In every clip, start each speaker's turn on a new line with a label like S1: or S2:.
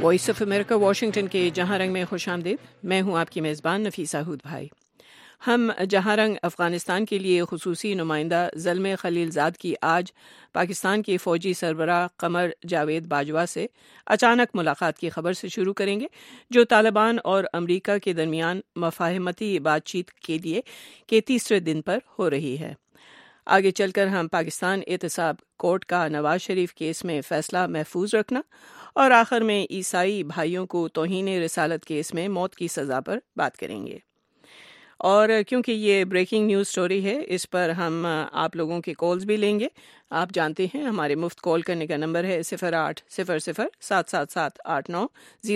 S1: Voice of America Washington کے جہاں رنگ میں خوش آمدید۔ میں ہوں آپ کی میزبان نفیسہ ہود بھائی۔ ہم جہاں رنگ افغانستان کے لیے خصوصی نمائندہ زلمے خلیل زاد کی آج پاکستان کے فوجی سربراہ قمر جاوید باجوہ سے اچانک ملاقات کی خبر سے شروع کریں گے، جو طالبان اور امریکہ کے درمیان مفاہمتی بات چیت کے تیسرے دن پر ہو رہی ہے۔ آگے چل کر ہم پاکستان احتساب کورٹ کا نواز شریف کیس میں فیصلہ محفوظ رکھنا اور آخر میں عیسائی بھائیوں کو توہین رسالت کیس میں موت کی سزا پر بات کریں گے۔ اور کیونکہ یہ بریکنگ نیوز سٹوری ہے، اس پر ہم آپ لوگوں کے کالز بھی لیں گے۔ آپ جانتے ہیں ہمارے مفت کال کرنے کا نمبر ہے 0800-777-89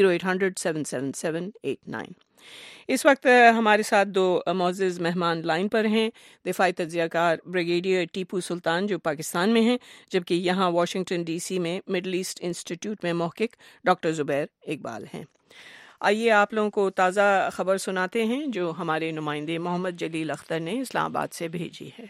S1: 0800-777-89۔ اس وقت ہمارے ساتھ دو معزز مہمان لائن پر ہیں۔ دفاعی تجزیہ کار بریگیڈیئر ٹیپو سلطان جو پاکستان میں ہیں، جبکہ یہاں واشنگٹن ڈی سی میں مڈل ایسٹ انسٹیٹیوٹ میں محقق ڈاکٹر زبیر اقبال ہیں۔ آئیے آپ لوگوں کو تازہ خبر سناتے ہیں جو ہمارے نمائندے محمد جلیل اختر نے اسلام آباد سے بھیجی ہے۔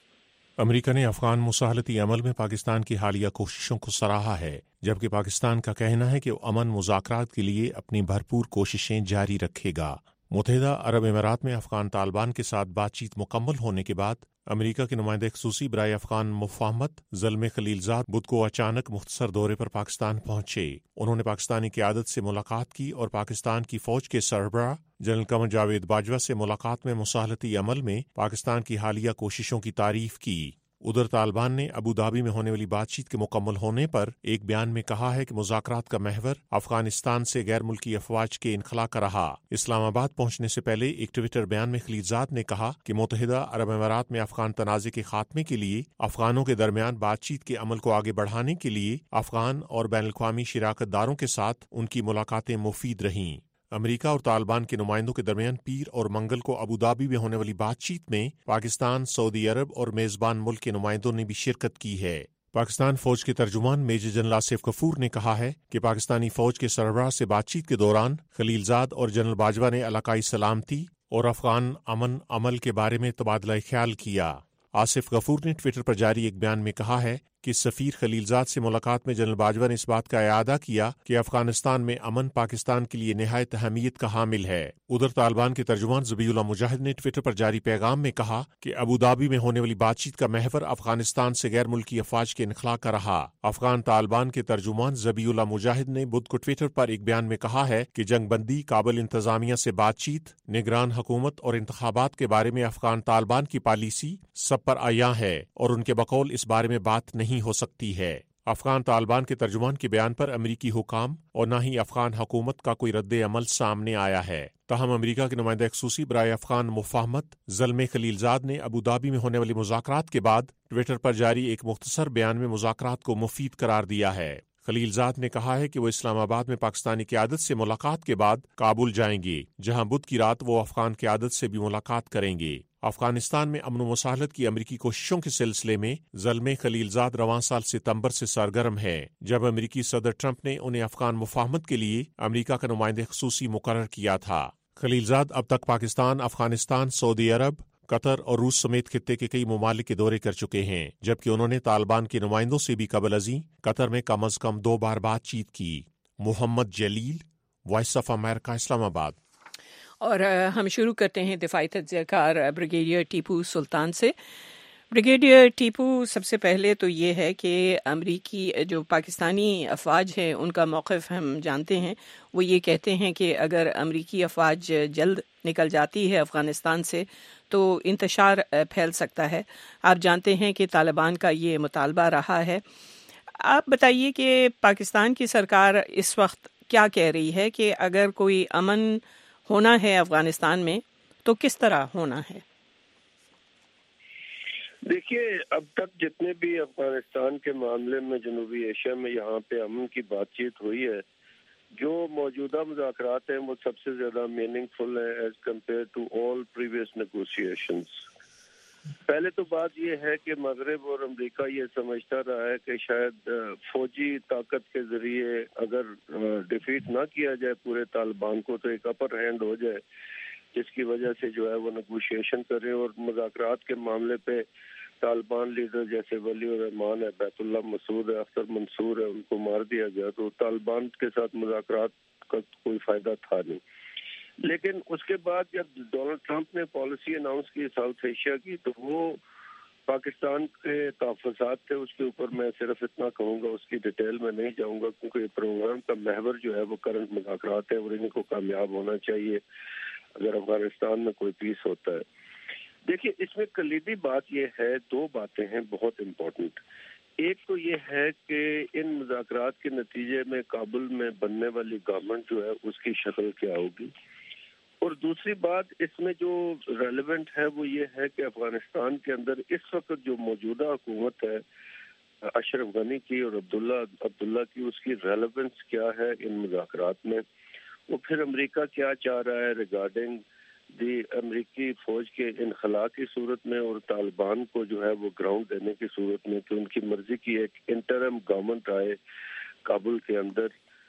S2: امریکہ نے افغان مصالحتی عمل میں پاکستان کی حالیہ کوششوں کو سراہا ہے، جبکہ پاکستان کا کہنا ہے کہ وہ امن مذاکرات کے لیے اپنی بھرپور کوششیں جاری رکھے گا۔ متحدہ عرب امارات میں افغان طالبان کے ساتھ بات چیت مکمل ہونے کے بعد امریکہ کے نمائندہ خصوصی برائے افغان مفاہمت زلمے خلیل زاد بدھ کو اچانک مختصر دورے پر پاکستان پہنچے۔ انہوں نے پاکستانی قیادت سے ملاقات کی اور پاکستان کی فوج کے سربراہ جنرل قمر جاوید باجوہ سے ملاقات میں مصالحتی عمل میں پاکستان کی حالیہ کوششوں کی تعریف کی۔ ادھر طالبان نے ابوظہبی میں ہونے والی بات چیت کے مکمل ہونے پر ایک بیان میں کہا ہے کہ مذاکرات کا محور افغانستان سے غیر ملکی افواج کے انخلاء کا رہا۔ اسلام آباد پہنچنے سے پہلے ایک ٹویٹر بیان میں خلیل زاد نے کہا کہ متحدہ عرب امارات میں افغان تنازع کے خاتمے کے لیے افغانوں کے درمیان بات چیت کے عمل کو آگے بڑھانے کے لیے افغان اور بین الاقوامی شراکت داروں کے ساتھ ان کی ملاقاتیں مفید رہیں۔ امریکہ اور طالبان کے نمائندوں کے درمیان پیر اور منگل کو ابوظہبی میں ہونے والی بات چیت میں پاکستان، سعودی عرب اور میزبان ملک کے نمائندوں نے بھی شرکت کی ہے۔ پاکستان فوج کے ترجمان میجر جنرل آصف غفور نے کہا ہے کہ پاکستانی فوج کے سربراہ سے بات چیت کے دوران خلیل زاد اور جنرل باجوہ نے علاقائی سلامتی اور افغان امن عمل کے بارے میں تبادلہ خیال کیا۔ آصف غفور نے ٹویٹر پر جاری ایک بیان میں کہا ہے کہ سفیر خلیل زاد سے ملاقات میں جنرل باجوہ نے اس بات کا اعادہ کیا کہ افغانستان میں امن پاکستان کے لیے نہایت اہمیت کا حامل ہے۔ ادھر طالبان کے ترجمان ذبیح اللہ مجاہد نے ٹویٹر پر جاری پیغام میں کہا کہ ابوظہبی میں ہونے والی بات چیت کا محور افغانستان سے غیر ملکی افواج کے انخلاء کا رہا۔ افغان طالبان کے ترجمان ذبیح اللہ مجاہد نے بدھ کو ٹویٹر پر ایک بیان میں کہا ہے کہ جنگ بندی، کابل انتظامیہ سے بات چیت، نگران حکومت اور انتخابات کے بارے میں افغان طالبان کی پالیسی سب پر عیاں ہے اور ان کے بقول اس بارے میں بات نہیں ہو سکتی ہے۔ افغان طالبان کے ترجمان کے بیان پر امریکی حکام اور نہ ہی افغان حکومت کا کوئی رد عمل سامنے آیا ہے۔ تاہم امریکہ کے نمائندہ خصوصی برائے افغان مفاہمت زلمے خلیل زاد نے ابوظہبی میں ہونے والی مذاکرات کے بعد ٹویٹر پر جاری ایک مختصر بیان میں مذاکرات کو مفید قرار دیا ہے۔ خلیل زاد نے کہا ہے کہ وہ اسلام آباد میں پاکستانی قیادت سے ملاقات کے بعد کابل جائیں گے، جہاں بدھ کی رات وہ افغان قیادت سے بھی ملاقات کریں گے۔ افغانستان میں امن و مصالحت کی امریکی کوششوں کے سلسلے میں زلمے خلیل زاد رواں سال ستمبر سے سرگرم ہے، جب امریکی صدر ٹرمپ نے انہیں افغان مفاہمت کے لیے امریکہ کا نمائندہ خصوصی مقرر کیا تھا۔ خلیل زاد اب تک پاکستان، افغانستان، سعودی عرب، قطر اور روس سمیت خطے کے کئی ممالک کے دورے کر چکے ہیں، جبکہ انہوں نے طالبان کے نمائندوں سے بھی قبل ازیں قطر میں کم از کم 2 بار بات چیت کی۔ محمد جلیل، وائس آف امریکہ، اسلام آباد۔
S1: اور ہم شروع کرتے ہیں دفاعی تجزیہ کار بریگیڈیئر ٹیپو سلطان سے۔ بریگیڈیئر ٹیپو، سب سے پہلے تو یہ ہے کہ امریکی جو پاکستانی افواج ہیں ان کا موقف ہم جانتے ہیں، وہ یہ کہتے ہیں کہ اگر امریکی افواج جلد نکل جاتی ہے افغانستان سے تو انتشار پھیل سکتا ہے۔ آپ جانتے ہیں کہ طالبان کا یہ مطالبہ رہا ہے۔ آپ بتائیے کہ پاکستان کی سرکار اس وقت کیا کہہ رہی ہے کہ اگر کوئی امن ہونا ہے افغانستان میں تو کس طرح ہونا ہے؟
S3: دیکھیے، اب تک جتنے بھی افغانستان کے معاملے میں جنوبی ایشیا میں یہاں پہ امن کی بات چیت ہوئی ہے، جو موجودہ مذاکرات ہیں وہ سب سے زیادہ میننگ فل ہیں as compare to all previous negotiations. پہلے تو بات یہ ہے کہ مغرب اور امریکہ یہ سمجھتا رہا ہے کہ شاید فوجی طاقت کے ذریعے اگر ڈیفیٹ نہ کیا جائے پورے طالبان کو تو ایک اپر ہینڈ ہو جائے، جس کی وجہ سے جو ہے وہ نیگوشیشن کریں اور مذاکرات کے معاملے پہ طالبان لیڈر جیسے ولی الرحمان ہے، بیت اللہ مسعود ہے، اختر منصور ہے، ان کو مار دیا گیا، تو طالبان کے ساتھ مذاکرات کا کوئی فائدہ تھا نہیں. لیکن اس کے بعد جب ڈونلڈ ٹرمپ نے پالیسی اناؤنس کی ساؤتھ ایشیا کی، تو وہ پاکستان کے تحفظات تھے. اس کے اوپر میں صرف اتنا کہوں گا، اس کی ڈیٹیل میں نہیں جاؤں گا، کیونکہ یہ پروگرام کا محور جو ہے وہ کرنٹ مذاکرات ہے اور انہیں کو کامیاب ہونا چاہیے اگر افغانستان میں کوئی پیس ہوتا ہے. دیکھیے اس میں کلیدی بات یہ ہے، دو باتیں ہیں بہت امپورٹنٹ. ایک تو یہ ہے کہ ان مذاکرات کے نتیجے میں کابل میں بننے والی گورنمنٹ جو ہے اس کی شکل کیا ہوگی، اور دوسری بات اس میں جو ریلیونٹ ہے وہ یہ ہے کہ افغانستان کے اندر اس وقت جو موجودہ حکومت ہے اشرف غنی کی اور عبداللہ کی، اس کی ریلیونس کیا ہے ان مذاکرات میں. وہ پھر امریکہ کیا چاہ رہا ہے ریگارڈنگ دی امریکی فوج کے انخلا کی صورت میں اور طالبان کو جو ہے وہ گراؤنڈ دینے کی صورت میں کہ ان کی مرضی کی ایک انٹرم گورنمنٹ آئے کابل کے اندر،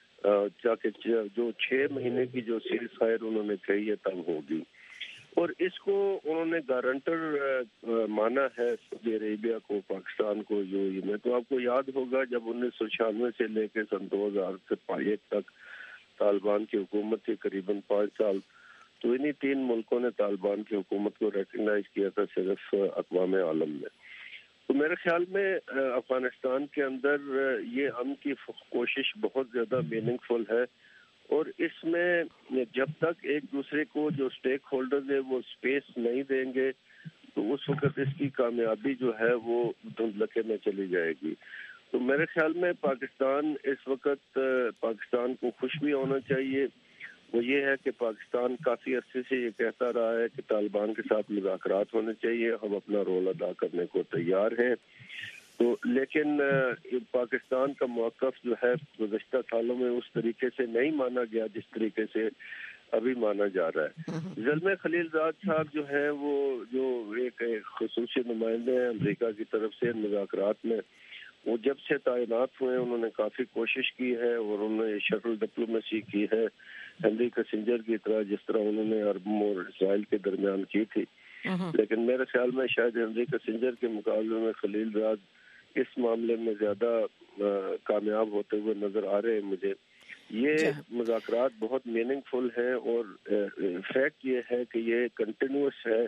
S3: تاکہ جو 6 مہینے کی جو سیز فائر انہوں نے کہی ہے تب ہوگی. اور اس کو انہوں نے گارنٹر مانا ہے سعودی عربیہ کو، پاکستان کو UAE میں. تو آپ کو یاد ہوگا جب 1996 سے لے کے سن 2001 تک طالبان کی حکومت تھی قریباً 5 سال، تو انہی 3 ملکوں نے طالبان کی حکومت کو ریکگنائز کیا تھا صرف اقوام عالم میں. تو میرے خیال میں افغانستان کے اندر یہ امن کی کوشش بہت زیادہ میننگ فل ہے، اور اس میں جب تک ایک دوسرے کو جو اسٹیک ہولڈرز ہیں وہ اسپیس نہیں دیں گے تو اس وقت اس کی کامیابی جو ہے وہ دھندلکے میں چلی جائے گی. تو میرے خیال میں پاکستان اس وقت پاکستان کو خوش بھی ہونا چاہیے. وہ یہ ہے کہ پاکستان کافی عرصے سے یہ کہتا رہا ہے کہ طالبان کے ساتھ مذاکرات ہونے چاہیے، ہم اپنا رول ادا کرنے کو تیار ہیں. تو لیکن پاکستان کا موقف جو ہے گزشتہ سالوں میں اس طریقے سے نہیں مانا گیا جس طریقے سے ابھی مانا جا رہا ہے. زلمے خلیل زاد صاحب جو ہیں وہ جو ایک خصوصی نمائندے ہیں امریکہ کی طرف سے مذاکرات میں، وہ جب سے تعینات ہوئے انہوں نے کافی کوشش کی ہے اور انہوں نے شٹل ڈپلومیسی کی ہے ہنری کسنجر کی طرح، جس طرح انہوں نے عربوں اور اسرائیل کے درمیان کی تھی. لیکن میرے خیال میں شاید ہنری کسنجر کے مقابلے میں خلیل زاد اس معاملے میں زیادہ کامیاب ہوتے ہوئے نظر آ رہے ہیں مجھے. یہ مذاکرات بہت میننگ فل ہیں اور فیکٹ یہ ہے کہ یہ کنٹینیوس ہے،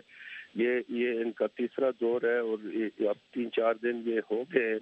S3: یہ ان کا تیسرا دور ہے اور اب 3-4 دن یہ ہو گئے.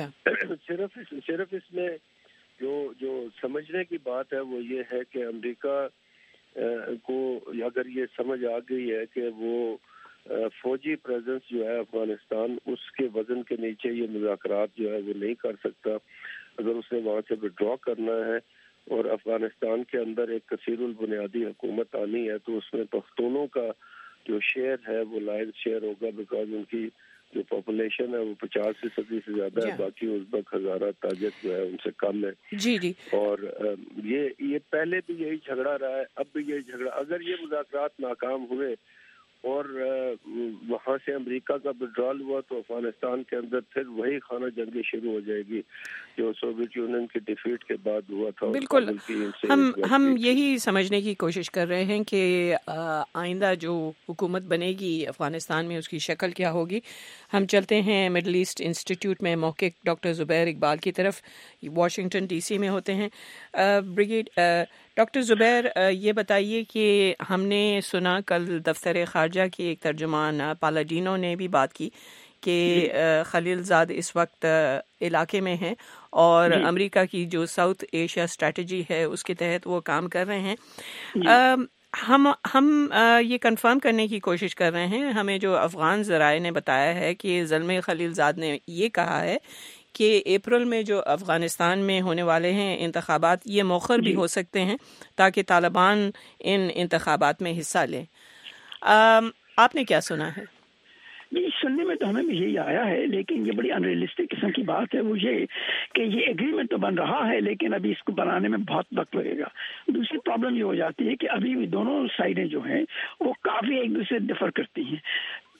S3: صرف اس میں جو سمجھنے کی بات ہے وہ یہ ہے کہ امریکہ کو اگر یہ سمجھ آ گئی ہے کہ وہ فوجی پریزنس جو ہے افغانستان اس کے وزن کے نیچے یہ مذاکرات جو ہے وہ نہیں کر سکتا. اگر اس نے وہاں سے وڈرا کرنا ہے اور افغانستان کے اندر ایک کثیر البنیادی حکومت آنی ہے تو اس میں پختونوں کا جو شیئر ہے وہ لائن شیئر ہوگا، بیکاز ان کی جو پاپولیشن ہے وہ 50% سے زیادہ ہے، باقی ازبک ہزارہ تاجک جو ہے ان سے کم ہے.
S1: جی
S3: اور یہ پہلے بھی یہی جھگڑا رہا ہے، اب بھی یہی جھگڑا. اگر یہ مذاکرات ناکام ہوئے اور وہاں سے امریکہ کا وڈرال ہوا تو افغانستان کے اندر پھر وہی خانہ جنگی شروع ہو جائے گی جو سوویت یونین کی ڈیفیٹ کے بعد ہوا تھا.
S1: بالکل ہم یہی سمجھنے کی کوشش کر رہے ہیں کہ آئندہ جو حکومت بنے گی افغانستان میں اس کی شکل کیا ہوگی. ہم چلتے ہیں مڈل ایسٹ انسٹیٹیوٹ میں محقق ڈاکٹر زبیر اقبال کی طرف، واشنگٹن DC میں ہوتے ہیں. ڈاکٹر زبیر، یہ بتائیے کہ ہم نے سنا کل دفتر خارجہ کی ایک ترجمان پالاڈینو نے بھی بات کی کہ خلیل زاد اس وقت علاقے میں ہیں اور امریکہ کی جو ساؤتھ ایشیا اسٹریٹجی ہے اس کے تحت وہ کام کر رہے ہیں. ہم یہ کنفرم کرنے کی کوشش کر رہے ہیں، ہمیں جو افغان ذرائع نے بتایا ہے کہ زلمے خلیل زاد نے یہ کہا ہے کہ اپریل میں جو افغانستان میں ہونے والے ہیں انتخابات یہ مؤخر بھی ہو سکتے ہیں تاکہ طالبان ان انتخابات میں حصہ لیں. آپ نے کیا سنا ہے؟
S4: سننے میں تو ہمیں بھی یہی آیا ہے، لیکن یہ بڑی انریلسٹک قسم کی بات ہے وہ یہ کہ یہ ایگریمنٹ تو بن رہا ہے لیکن ابھی اس کو بنانے میں بہت وقت لگے گا. دوسری پرابلم یہ ہو جاتی ہے کہ ابھی بھی دونوں سائڈیں جو ہیں وہ کافی ایک دوسرے ڈفر کرتی ہیں.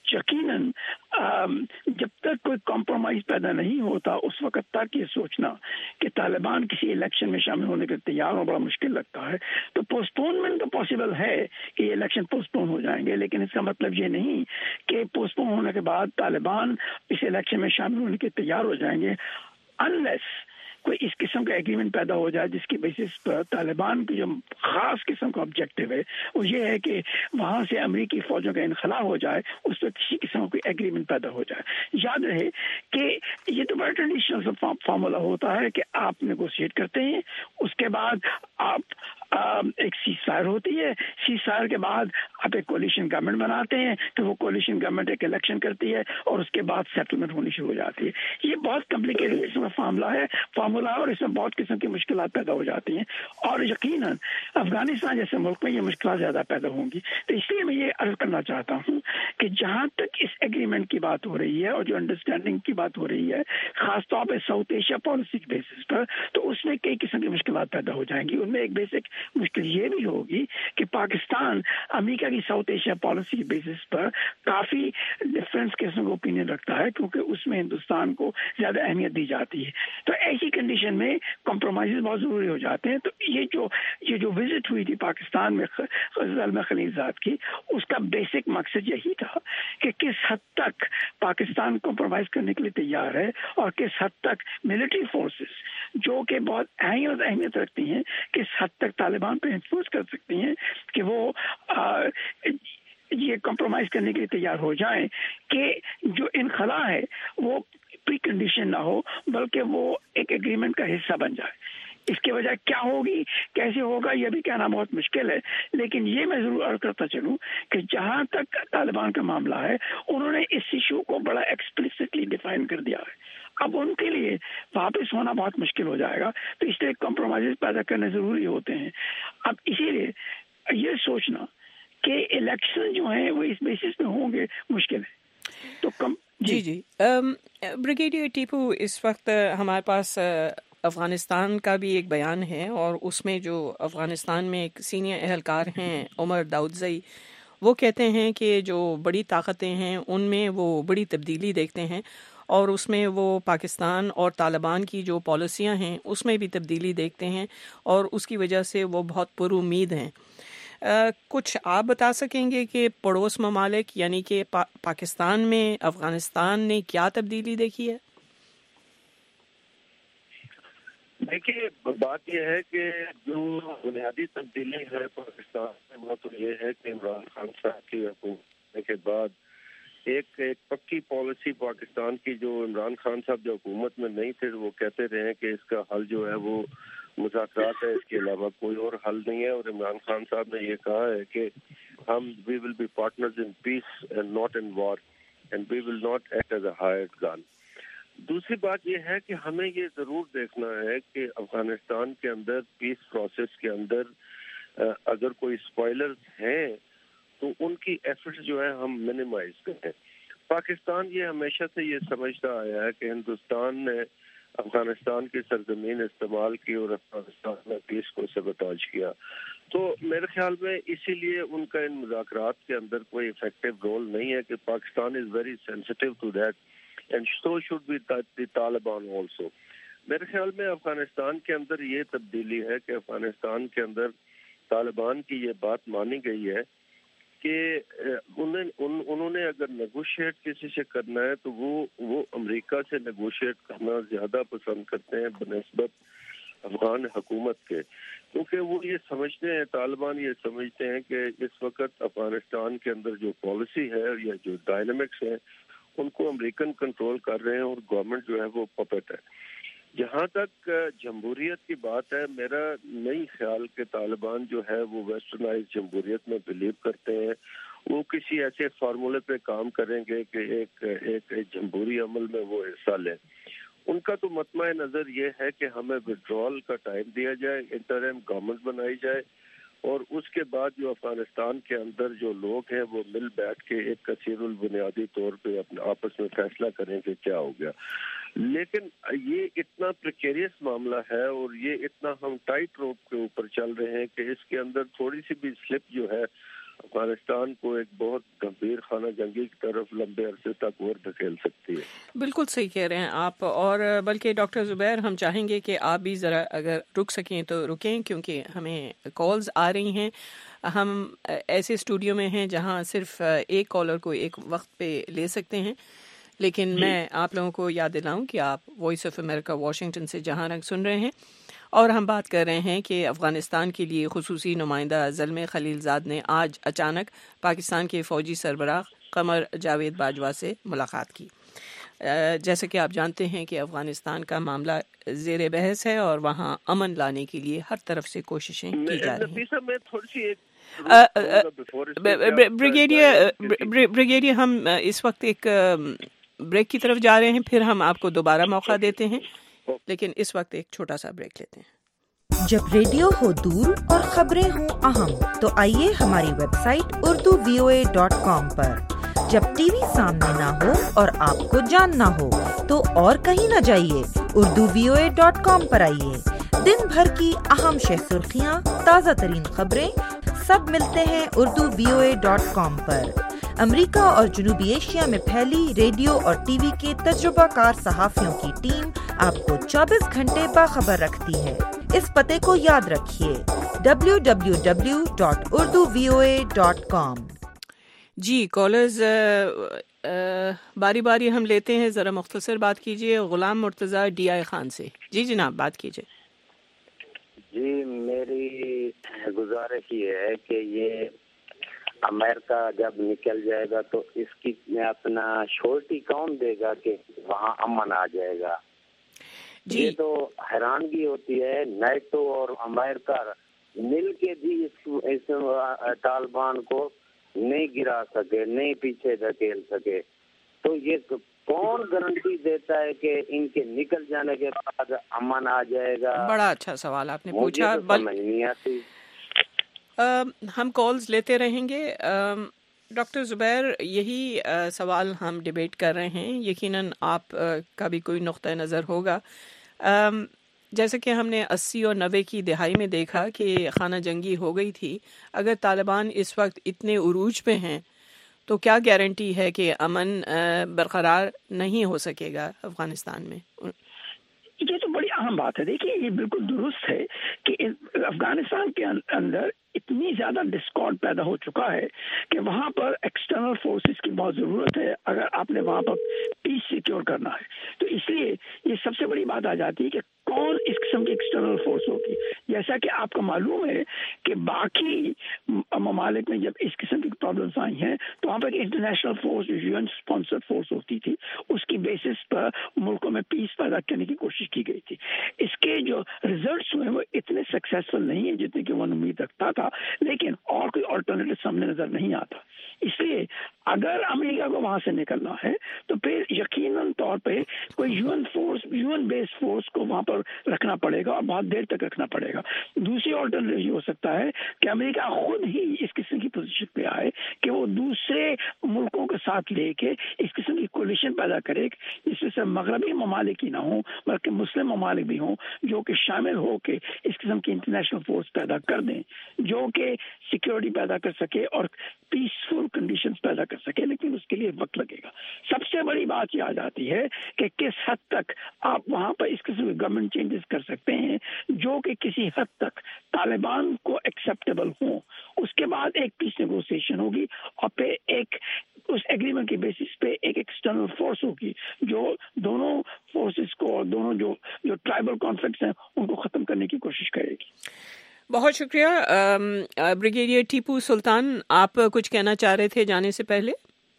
S4: یقیناً جب تک کوئی کمپرومائز پیدا نہیں ہوتا اس وقت تک یہ سوچنا کہ طالبان کسی الیکشن میں شامل ہونے کے تیار ہو بڑا مشکل لگتا ہے. تو پوسٹ پونمنٹ تو پاسبل ہے کہ یہ الیکشن پوسٹ پون ہو جائیں گے، لیکن اس کا مطلب یہ نہیں کہ پوسٹ پون ہونے کے بعد طالبان اس الیکشن میں شامل ہونے کے تیار ہو جائیں گے، انلیس کوئی اس قسم کا ایگریمنٹ پیدا ہو جائے جس کی بیسس پر طالبان کی جو خاص قسم کا آبجیکٹو ہے وہ یہ ہے کہ وہاں سے امریکی فوجوں کا انخلا ہو جائے، اس پر کسی قسم کا کوئی ایگریمنٹ پیدا ہو جائے. یاد رہے کہ یہ تو بڑا ٹریڈیشنل فارمولا ہوتا ہے کہ آپ نیگوشیٹ کرتے ہیں، اس کے بعد آپ ایک سیز فائر ہوتی ہے، سیز فائر کے بعد آپ ایک کولیشن گورنمنٹ بناتے ہیں، تو وہ کولیشن گورنمنٹ ایک الیکشن کرتی ہے اور اس کے بعد سیٹلمنٹ ہونی شروع ہو جاتی ہے. یہ بہت کمپلیکیٹڈ قسم کا فارمولا ہے اور اس میں بہت قسم کی مشکلات پیدا ہو جاتی ہیں، اور یقیناً افغانستان جیسے ملک میں یہ مشکلات زیادہ پیدا ہوں گی. تو اس لیے میں یہ عرض کرنا چاہتا ہوں کہ جہاں تک اس ایگریمنٹ کی بات ہو رہی ہے اور جو انڈرسٹینڈنگ کی بات ہو رہی ہے خاص طور پہ ساؤتھ ایشیا پالیسی کے بیسس پر، تو اس میں کئی قسم کی مشکلات پیدا ہو جائیں گی. ان میں ایک بیسک مشکل یہ بھی ہوگی کہ پاکستان امریکہ کی ساؤتھ ایشیا پالیسی کے بیسس پر کافی ڈفرینس قسم کا اوپینین رکھتا ہے، کیونکہ اس میں ہندوستان کو زیادہ اہمیت دی جاتی ہے. تو ایسی کنڈیشن میں کمپرومائز بہت ضروری ہو جاتے ہیں. تو یہ جو وزٹ ہوئی تھی پاکستان میں زلمہ خلیلزاد کی، اس کا بیسک مقصد یہی تھا کہ کس حد تک پاکستان کمپرومائز کرنے کے لیے تیار ہے اور کس حد تک ملٹری فورسز جو کہ بہت اہمیت رکھتی ہیں کس حد تک طالبان پہ انفلوئنس کر سکتی ہیں کہ وہ یہ کمپرومائز کرنے کے لیے تیار ہو جائیں کہ جو انخلا ہے وہ پری کنڈیشن نہ ہو بلکہ وہ ایک ایگریمنٹ کا حصہ بن جائے. اس کے وجہ کیا ہوگی، کیسے ہوگا، یہ بھی کہنا بہت مشکل ہے، لیکن یہ میں ضرور عرض کرتا چلوں کہ جہاں تک طالبان کا معاملہ ہے انہوں نے اس ایشو کو بڑا ایکسپلیسٹلی ڈیفائن کر دیا ہے. اب ان کے لیے واپس ہونا بہت مشکل ہو جائے گا، تو اس لیے کمپرومائز پیدا کرنے ضروری ہوتے ہیں. اب اسی لیے یہ سوچنا کہ الیکشن جو ہیں وہ اس بیسس پہ ہوں گے مشکل ہے. تو
S1: جی بریگیڈیئر ٹیپو، اس وقت ہمارے پاس افغانستان کا بھی ایک بیان ہے، اور اس میں جو افغانستان میں ایک سینئر اہلکار ہیں عمر داؤدزئی، وہ کہتے ہیں کہ جو بڑی طاقتیں ہیں ان میں وہ بڑی تبدیلی دیکھتے ہیں، اور اس میں وہ پاکستان اور طالبان کی جو پالیسیاں ہیں اس میں بھی تبدیلی دیکھتے ہیں، اور اس کی وجہ سے وہ بہت پر امید ہیں. کچھ آپ بتا سکیں گے کہ پڑوس ممالک یعنی کہ پاکستان میں افغانستان نے کیا تبدیلی دیکھی ہے؟
S3: دیکھیے، بات یہ ہے کہ جو بنیادی تبدیلی ہے پاکستان میں وہ تو یہ ہے کہ عمران خان صاحب کی حکومت کے بعد ایک پکی پالیسی پاکستان کی، جو عمران خان صاحب جو حکومت میں نہیں تھے وہ کہتے رہے کہ اس کا حل جو ہے وہ مذاکرات ہے، اس کے علاوہ کوئی اور حل نہیں ہے. اور عمران خان صاحب نے یہ کہا ہے کہ ہم we will be partners in peace and not in war and we will not act as a hired gun. دوسری بات یہ ہے کہ ہمیں یہ ضرور دیکھنا ہے کہ افغانستان کے اندر پیس پروسیس کے اندر اگر کوئی اسپوائلرز ہیں تو ان کی ایفرٹس جو ہے ہم منیمائز کریں. پاکستان یہ ہمیشہ سے یہ سمجھتا آیا ہے کہ ہندوستان نے افغانستان کی سرزمین استعمال کی اور افغانستان میں پیس کو سبوٹاج کیا. تو میرے خیال میں اسی لیے ان کا ان مذاکرات کے اندر کوئی افیکٹو رول نہیں ہے کہ Pakistan is very sensitive to that and so should be the Taliban also. میرے خیال میں افغانستان کے اندر یہ تبدیلی ہے کہ افغانستان کے اندر طالبان کی یہ بات مانی گئی ہے کہ انہوں نے اگر نیگوشیٹ کسی سے کرنا ہے تو وہ امریکہ سے نیگوشیٹ کرنا زیادہ پسند کرتے ہیں بنسبت افغان حکومت کے، کیونکہ وہ یہ سمجھتے ہیں، طالبان یہ سمجھتے ہیں کہ اس وقت افغانستان کے اندر جو پالیسی ہے یا جو ڈائنامکس ہیں ان کو امریکن کنٹرول کر رہے ہیں اور گورنمنٹ جو ہے وہ پپٹ ہے. جہاں تک جمہوریت کی بات ہے، میرا نہیں خیال کہ طالبان جو ہے وہ ویسٹرنائز جمہوریت میں بلیو کرتے ہیں. وہ کسی ایسے فارمولے پہ کام کریں گے کہ ایک جمہوری عمل میں وہ حصہ لیں. ان کا تو مطمع نظر یہ ہے کہ ہمیں وڈرال کا ٹائم دیا جائے، انٹرم گورنمنٹ بنائی جائے، اور اس کے بعد جو افغانستان کے اندر جو لوگ ہیں وہ مل بیٹھ کے ایک کثیر البنیادی طور پہ اپنے آپس میں فیصلہ کریں کہ کیا ہو گیا. لیکن یہ اتنا پریکیریس معاملہ ہے اور یہ اتنا ہم ٹائٹ روپ کے اوپر چل رہے ہیں کہ اس کے اندر تھوڑی سی بھی سلپ جو ہے افغانستان کو ایک بہت گمبھیر خانہ جنگی کی طرف لمبے عرصے تک اور دھکیل سکتی ہے.
S1: بالکل صحیح کہہ رہے ہیں آپ. اور بلکہ ڈاکٹر زبیر ہم چاہیں گے کہ آپ بھی ذرا اگر رک سکیں تو رکیں، کیونکہ ہمیں کالز آ رہی ہیں. ہم ایسے اسٹوڈیو میں ہیں جہاں صرف ایک کالر کو ایک وقت پہ لے سکتے ہیں، لیکن میں آپ لوگوں کو یاد دلاؤں کہ آپ وائس آف امریکہ واشنگٹن سے جہاں رنگ سن رہے ہیں، اور ہم بات کر رہے ہیں کہ افغانستان کے لیے خصوصی نمائندہ زلمے خلیل زاد نے آج اچانک پاکستان کے فوجی سربراہ قمر جاوید باجوہ سے ملاقات کی. جیسا کہ آپ جانتے ہیں کہ افغانستان کا معاملہ زیر بحث ہے اور وہاں امن لانے کے لیے ہر طرف سے کوششیں کی جا رہی ہیں. بریگیڈیئر ہم اس وقت ایک بریک کی طرف جا رہے ہیں، پھر ہم آپ کو دوبارہ موقع دیتے ہیں، لیکن اس وقت ایک چھوٹا سا بریک لیتے ہیں.
S5: جب ریڈیو ہو دور اور خبریں ہوں اہم تو آئیے ہماری ویب سائٹ urduvoa.com پر. جب ٹی وی سامنے نہ ہو اور آپ کو جاننا ہو تو اور کہیں نہ جائیے، urduvoa.com پر آئیے. دن بھر کی اہم شہ سرخیاں، تازہ ترین خبریں سب ملتے ہیں urduvoa.com پر. امریکہ اور جنوبی ایشیا میں پھیلی ریڈیو اور ٹی وی کے تجربہ کار صحافیوں کی ٹیم آپ کو 24 گھنٹے باخبر رکھتی ہے. اس پتے کو یاد رکھیے www.urduvoa.com.
S1: جی کالرز باری باری ہم لیتے ہیں، ذرا مختصر بات کیجیے. غلام مرتضیٰ ڈی آئی خان سے. جی جناب بات کیجیے.
S6: جی میری گزارش یہ ہے کہ یہ امریکہ جب نکل جائے گا تو اس کی اپنا شورٹی کون دے گا کہ وہاں امن آ جائے گا. جی یہ تو حیرانگی ہوتی ہے، نیٹو اور امریکہ مل کے بھی اس طالبان کو نہیں گرا سکے، نہیں پیچھے دھکیل سکے. تو یہ کون گارنٹی دیتا ہے کہ ان کے نکل جانے کے بعد امن آ جائے گا؟
S1: بڑا اچھا سوال آپ نے پوچھا.
S6: سمجھ نہیں آتی.
S1: ہم کالز لیتے رہیں گے. ڈاکٹر زبیر یہی سوال ہم ڈیبیٹ کر رہے ہیں. یقیناً آپ کا بھی کوئی نقطہ نظر ہوگا. جیسے کہ ہم نے 80 اور 90 کی دہائی میں دیکھا کہ خانہ جنگی ہو گئی تھی. اگر طالبان اس وقت اتنے عروج پہ ہیں تو کیا گارنٹی ہے کہ امن برقرار نہیں ہو سکے گا افغانستان میں؟
S4: یہ تو بڑی اہم بات ہے. دیکھیے یہ بالکل درست ہے کہ افغانستان کے اندر اتنی زیادہ ڈسکارڈ پیدا ہو چکا ہے کہ وہاں پر ایکسٹرنل فورسز کی بہت ضرورت ہے اگر آپ نے وہاں پر پیس سیکیور کرنا ہے. تو اس لیے یہ سب سے بڑی بات آ جاتی ہے کہ کون اس قسم کی ایکسٹرنل فورس ہوگی. جیسا کہ آپ کو معلوم ہے کہ باقی ممالک میں جب اس قسم کی پرابلمس آئی ہیں تو وہاں پر international force U N sponsored force ہوتی تھی، اس کی بیسس پر ملکوں میں پیس پیدا کرنے کی کوشش کی گئی تھی. اس کے جو ریزلٹس ہوئے وہ اتنے سکسیسفل نہیں ہیں جتنے کہ وہ امید رکھتا تھا، لیکن اور کوئی آلٹرنیٹو سامنے نظر نہیں آتا. اس لیے اگر امریکہ کو وہاں سے نکلنا ہے تو پھر یقیناً طور پہ کوئی یو این بیس فورس کو وہاں پر رکھنا پڑے گا اور بہت دیر تک رکھنا پڑے گا. دوسری آلٹرنیٹو یہ ہو سکتا ہے کہ امریکہ خود ہی اس قسم کی پوزیشن پہ آئے کہ وہ دوسرے ملکوں کے ساتھ لے کے اس قسم کی کولیشن پیدا کرے جس میں سے مغربی ممالک ہی نہ ہوں بلکہ مسلم ممالک بھی ہوں جو کہ شامل ہو کے اس قسم کی انٹرنیشنل فورس پیدا کر دیں جو کہ سیکیورٹی پیدا کر سکے اور پیسفل کنڈیشنز پیدا کر سکے. لیکن اس کے لیے وقت لگے گا. سب سے بڑی بات یہ آ جاتی ہے کہ کس حد تک آپ وہاں پر اس قسم کی گورنمنٹ چینجز کر سکتے ہیں جو کہ کسی حد تک طالبان کو ایکسیپٹیبل ہوں. اس کے بعد ایک پیس نیگوسیشن ہوگی اور پھر ایک اس ایگریمنٹ کی بیسس پہ ایک ایکسٹرنل فورس ہوگی جو دونوں فورسز کو اور دونوں جو ٹرائبل کانفلکٹس ہیں ان کو ختم کرنے کی کوشش کرے گی.
S1: بہت شکریہ. بریگیڈیئر ٹیپو سلطان آپ کچھ کہنا چاہ رہے تھے جانے سے پہلے؟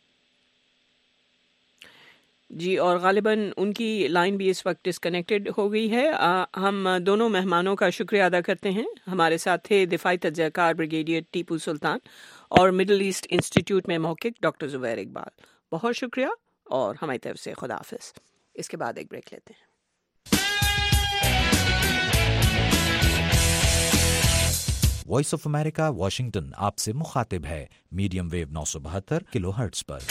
S1: جی اور غالباً ان کی لائن بھی اس وقت ڈسکنیکٹڈ ہو گئی ہے. ہم دونوں مہمانوں کا شکریہ ادا کرتے ہیں. ہمارے ساتھ تھے دفاعی تجزیہ کار بریگیڈیئر ٹیپو سلطان اور مڈل ایسٹ انسٹیٹیوٹ میں محقق ڈاکٹر زبیر اقبال. بہت شکریہ اور ہماری طرف سے خدا حافظ. اس کے بعد ایک بریک لیتے ہیں.
S7: وائس آف امریکہ واشنگٹن آپ سے مخاطب ہے میڈیم ویو 972 کلو ہرٹز پر.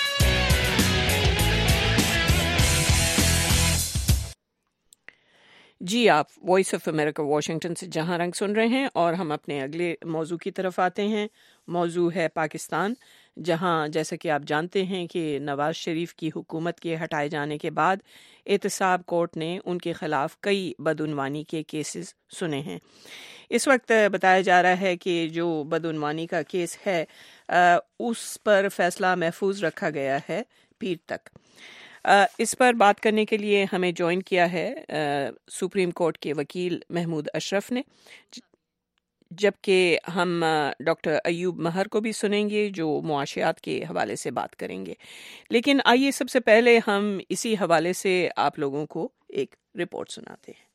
S1: جی آپ وائس آف امریکہ واشنگٹن سے جہاں رنگ سن رہے ہیں اور ہم اپنے اگلے موضوع کی طرف آتے ہیں. موضوع ہے پاکستان، جہاں جیسا کہ آپ جانتے ہیں کہ نواز شریف کی حکومت کے ہٹائے جانے کے بعد احتساب کورٹ نے ان کے خلاف کئی بدعنوانی کے کیسز سنے ہیں۔ اس وقت بتایا جا رہا ہے کہ جو بدعنوانی کا کیس ہے اس پر فیصلہ محفوظ رکھا گیا ہے پیر تک۔ اس پر بات کرنے کے لیے ہمیں جوائن کیا ہے سپریم کورٹ کے وکیل محمود اشرف نے، جبکہ ہم ڈاکٹر ایوب مہر کو بھی سنیں گے جو معاشیات کے حوالے سے بات کریں گے۔ لیکن آئیے سب سے پہلے ہم اسی حوالے سے آپ لوگوں کو ایک رپورٹ سناتے ہیں۔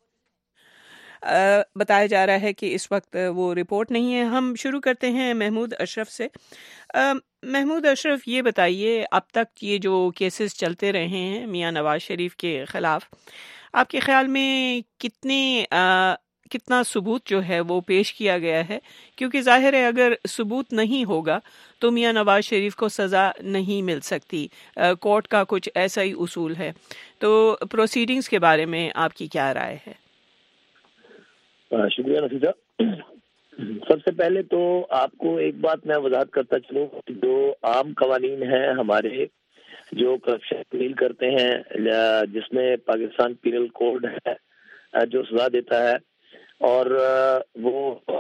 S1: بتایا جا رہا ہے کہ اس وقت وہ رپورٹ نہیں ہے۔ ہم شروع کرتے ہیں محمود اشرف سے۔ محمود اشرف، یہ بتائیے اب تک یہ جو کیسز چلتے رہے ہیں میاں نواز شریف کے خلاف، آپ کے خیال میں کتنا ثبوت جو ہے وہ پیش کیا گیا ہے؟ کیونکہ ظاہر ہے اگر ثبوت نہیں ہوگا تو میاں نواز شریف کو سزا نہیں مل سکتی، کورٹ کا کچھ ایسا ہی اصول ہے۔ تو پروسیڈنگز کے بارے میں آپ کی کیا رائے ہے؟
S8: شکریہ نفیسہ۔ سب سے پہلے تو آپ کو ایک بات میں وضاحت کرتا چلوں، جو عام قوانین ہیں ہمارے جو کرپشن ڈیل کرتے ہیں، جس میں پاکستان پینل کوڈ ہے جو سزا دیتا ہے، اور وہ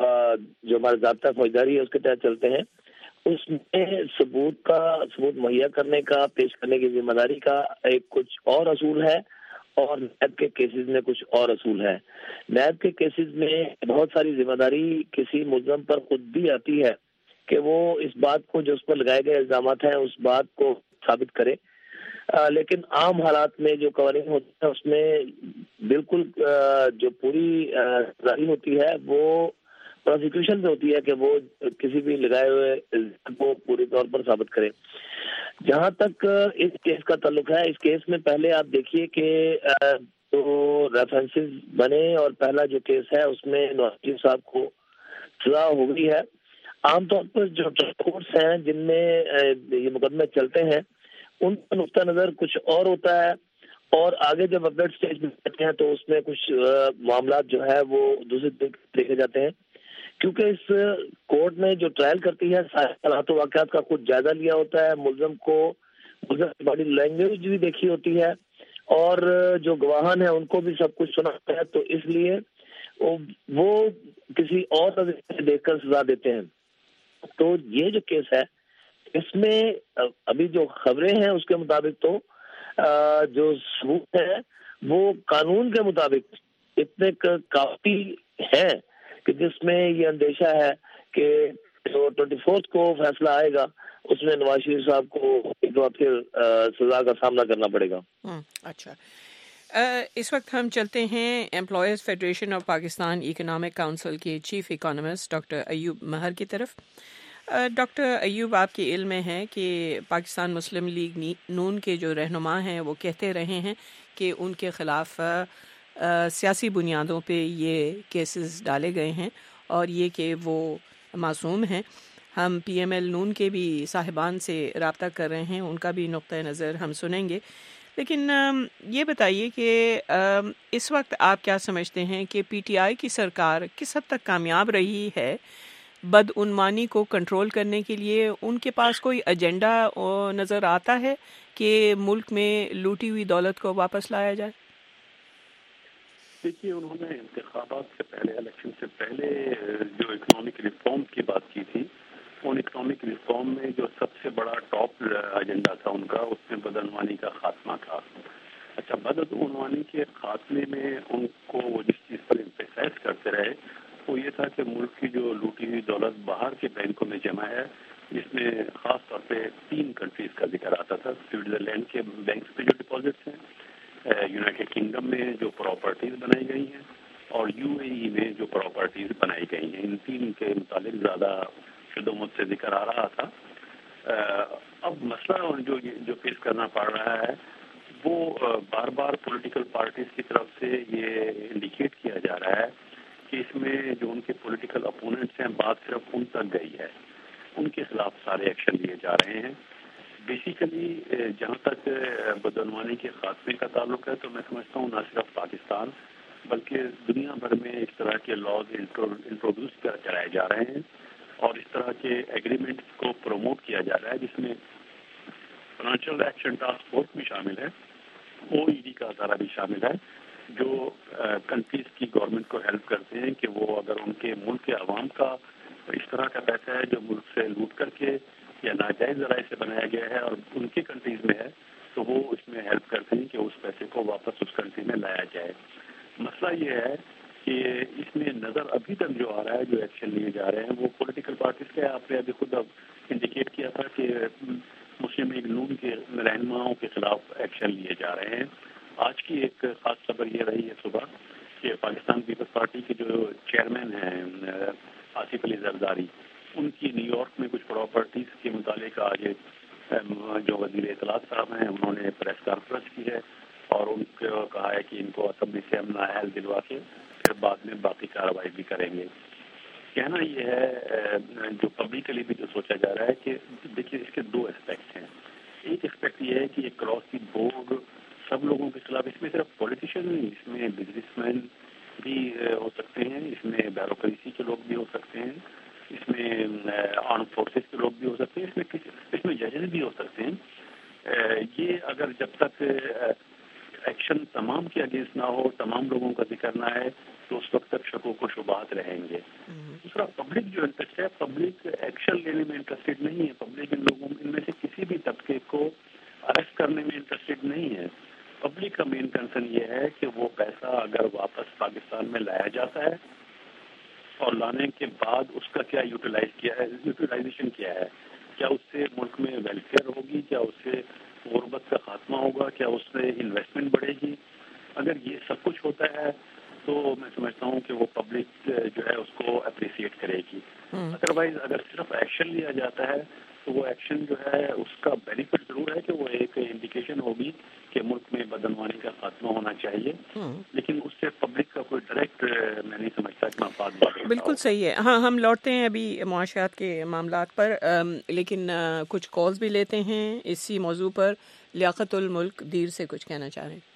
S8: جو ہمارا ضابطہ فوجداری ہے اس کے تحت چلتے ہیں، اس میں ثبوت مہیا کرنے کا، پیش کرنے کی ذمہ داری کا ایک کچھ اور اصول ہے، اور نیب کے کیسز میں کچھ اور اصول ہے۔ نیب کے کیسز میں بہت ساری ذمہ داری کسی ملزم پر خود بھی آتی ہے کہ وہ اس بات کو جو اس پر لگائے گئے الزامات ہیں اس بات کو ثابت کرے، لیکن عام حالات میں جو قوانین ہوتے ہیں اس میں بالکل جو پوری ذمہ ہوتی ہے وہ پروسیکیوشن پہ ہوتی ہے کہ وہ کسی بھی لگائے ہوئے الزام کو پوری طور پر ثابت کرے۔ جہاں تک اس کیس کا تعلق ہے، اس کیس میں پہلے آپ دیکھیے کہ جو ریفرنسز بنے اور پہلا جو کیس ہے اس میں نواز شریف صاحب کو سزا ہو گئی ہے۔ عام طور پر جو کورٹس ہیں جن میں یہ مقدمے چلتے ہیں ان کا نقطہ نظر کچھ اور ہوتا ہے، اور آگے جب اپیل اسٹیج میں جاتے ہیں تو اس میں کچھ معاملات جو ہے وہ دوسرے دیکھے جاتے ہیں، کیونکہ اس کورٹ نے جو ٹرائل کرتی ہے سارے حالات و واقعات کا خود جائزہ لیا ہوتا ہے، ملزم کی باڈی لینگویج بھی دیکھی ہوتی ہے، اور جو گواہان ہیں ان کو بھی سب کچھ سنا ہوتا ہے، تو اس لیے وہ کسی اور نظریے سے دیکھ کر سزا دیتے ہیں۔ تو یہ جو کیس ہے اس میں ابھی جو خبریں ہیں اس کے مطابق تو جو ثبوت ہے وہ قانون کے مطابق اتنے کافی ہیں کہ جس میں یہ اندیشہ ہے کہ جو 24 کو فیصلہ آئے گا اس میں نواز شریف صاحب کو ایک بار پھر سزا کا سامنا کرنا پڑے گا۔
S1: اچھا، اس وقت ہم چلتے ہیں employees federation of Pakistan economic council کے chief economist doctor Ayub Mehr کی طرف۔ ڈاکٹر ایوب، آپ کے علم میں ہے کہ پاکستان مسلم لیگ نون کے جو رہنما ہیں وہ کہتے رہے ہیں کہ ان کے خلاف سیاسی بنیادوں پہ یہ کیسز ڈالے گئے ہیں اور یہ کہ وہ معصوم ہیں۔ ہم پی ایم ایل نون کے بھی صاحبان سے رابطہ کر رہے ہیں، ان کا بھی نقطۂ نظر ہم سنیں گے، لیکن یہ بتائیے کہ اس وقت آپ کیا سمجھتے ہیں کہ پی ٹی آئی کی سرکار کس حد تک کامیاب رہی ہے بدعنوانی کو کنٹرول کرنے کے لیے؟ ان کے پاس کوئی ایجنڈا نظر آتا ہے کہ ملک میں لوٹی ہوئی دولت کو واپس لایا جائے؟
S9: دیکھیے، انہوں نے انتخابات سے پہلے، الیکشن سے پہلے جو اکنامک ریفارم کی بات کی تھی، ان اکنامک ریفارم میں جو سب سے بڑا ٹاپ ایجنڈا تھا ان کا، اس میں بدعنوانی کا خاتمہ تھا۔ اچھا، بدعنوانی کے خاتمے میں ان کو وہ جس چیز پر امپیسائز کرتے رہے وہ یہ تھا کہ ملک کی جو لوٹی ہوئی دولت باہر کے بینکوں میں جمع ہے، جس میں خاص طور پہ 3 کنٹریز کا ذکر آتا تھا۔ سوئٹزرلینڈ کے بینکس میں جو ڈپازٹس ہیں، یونائٹڈ کنگڈم میں جو پراپرٹیز بنائی گئی ہیں، اور یو اے ای میں جو پراپرٹیز بنائی گئی ہیں، ان 3 کے متعلق زیادہ شدت سے ذکر آ رہا تھا۔ اب مسئلہ جو پیش کرنا پڑ رہا ہے وہ بار بار پولیٹیکل پارٹیز کی طرف سے یہ انڈیکیٹ کیا جا رہا ہے کہ اس میں جو ان کے پولیٹیکل اپوننٹس ہیں بات صرف ان تک گئی ہے، ان کے خلاف سارے ایکشن لیے جا رہے ہیں۔ بیسیکلی جہاں تک بدعنوانی کے خاتمے کا تعلق ہے تو میں سمجھتا ہوں نہ صرف پاکستان بلکہ دنیا بھر میں اس طرح کے لاز انٹروڈیوس کرائے جا رہے ہیں اور اس طرح کے ایگریمنٹس کو پروموٹ کیا جا رہا ہے جس میں فائنینشیل ایکشن ٹاسک فورس بھی شامل ہے, OECD کا ادارہ بھی شامل ہے, جو کنٹریز کی گورنمنٹ کو ہیلپ کرتے ہیں کہ وہ اگر ان کے ملک کے عوام کا اس طرح کا پیسہ ہے جو ملک سے لوٹ کر کے یا ناجائز ذرائع سے بنایا گیا ہے اور ان کی کنٹریز میں ہے, تو وہ اس میں ہیلپ کرتے ہیں کہ اس پیسے کو واپس اس کنٹری میں لایا جائے. مسئلہ یہ ہے کہ اس میں نظر ابھی تک جو آ رہا ہے, جو ایکشن لیے جا رہے ہیں وہ پولیٹیکل پارٹیز کے, آپ نے ابھی خود انڈیکیٹ کیا تھا کہ مسلم لیگ نون کے رہنماؤں کے خلاف ایکشن لیے جا رہے ہیں. آج کی ایک خاص خبر یہ رہی ہے صبح کہ پاکستان پیپلز پارٹی کے جو چیئرمین ہیں آصف علی زرداری, ان کی نیو یارک میں کچھ پراپرٹیز کے متعلق آج جو وزیر اطلاعات صاحب ہیں انہوں نے پریس کانفرنس کی ہے اور ان کو کہا ہے کہ ان کو اسمبلی سے ہم نااہل دلوا کے پھر بعد میں باقی کارروائی بھی کریں گے. کہنا یہ ہے جو پبلکلی بھی جو سوچا جا رہا ہے کہ دیکھیے اس کے دو اسپیکٹس ہیں. ایک اسپیکٹ یہ ہے کہ یہ کراس دی بورڈ سب لوگوں کے خلاف, اس میں صرف پولیٹیشین نہیں, اس میں بزنس مین بھی ہو سکتے ہیں, اس میں بیوروکریسی کے لوگ بھی ہو سکتے ہیں, اس میں آرم فورسز کے لوگ بھی ہو سکتے ہیں, اس میں ججز بھی ہو سکتے ہیں. یہ اگر جب تک ایکشن تمام کے اگینسٹ نہ ہو, تمام لوگوں کا ذکر نہ ہے, تو اس وقت تک شکوک و شبہات رہیں گے. دوسرا پبلک جو انٹرسٹ ہے, پبلک ایکشن لینے میں انٹرسٹڈ نہیں ہے. پبلک ان میں سے کسی بھی طبقے کو اریسٹ کرنے میں انٹرسٹڈ نہیں ہے. پبلک کا مین کنسرن یہ ہے کہ وہ پیسہ اگر واپس پاکستان میں لایا جاتا ہے اور لانے کے بعد اس کا کیا یوٹیلائزیشن کیا ہے, کیا اس سے ملک میں ویلفیئر ہوگی, کیا اس سے غربت کا خاتمہ ہوگا, کیا اس سے انویسٹمنٹ بڑھے گی. اگر یہ سب کچھ ہوتا ہے تو میں سمجھتا ہوں کہ وہ پبلک جو ہے اس کو اپریشیٹ کرے گی. ادروائز اگر صرف ایکشن لیا جاتا ہے تو وہ ایکشن جو ہے اس کا بینیفٹ ضرور ہے کہ وہ ایک انڈیکیشن ہوگی کہ ملک میں بدعنوانی کا خاتمہ ہونا چاہیے, لیکن اس سے پبلک کا کوئی ڈائریکٹ میں نہیں سمجھتا کہ مفاد بات.
S1: بالکل صحیح ہے. ہاں, ہم لوٹتے ہیں ابھی معاشیات کے معاملات پر, لیکن کچھ کالز بھی لیتے ہیں اسی موضوع پر. لیاقت الملک دیر سے کچھ کہنا چاہ رہے ہیں.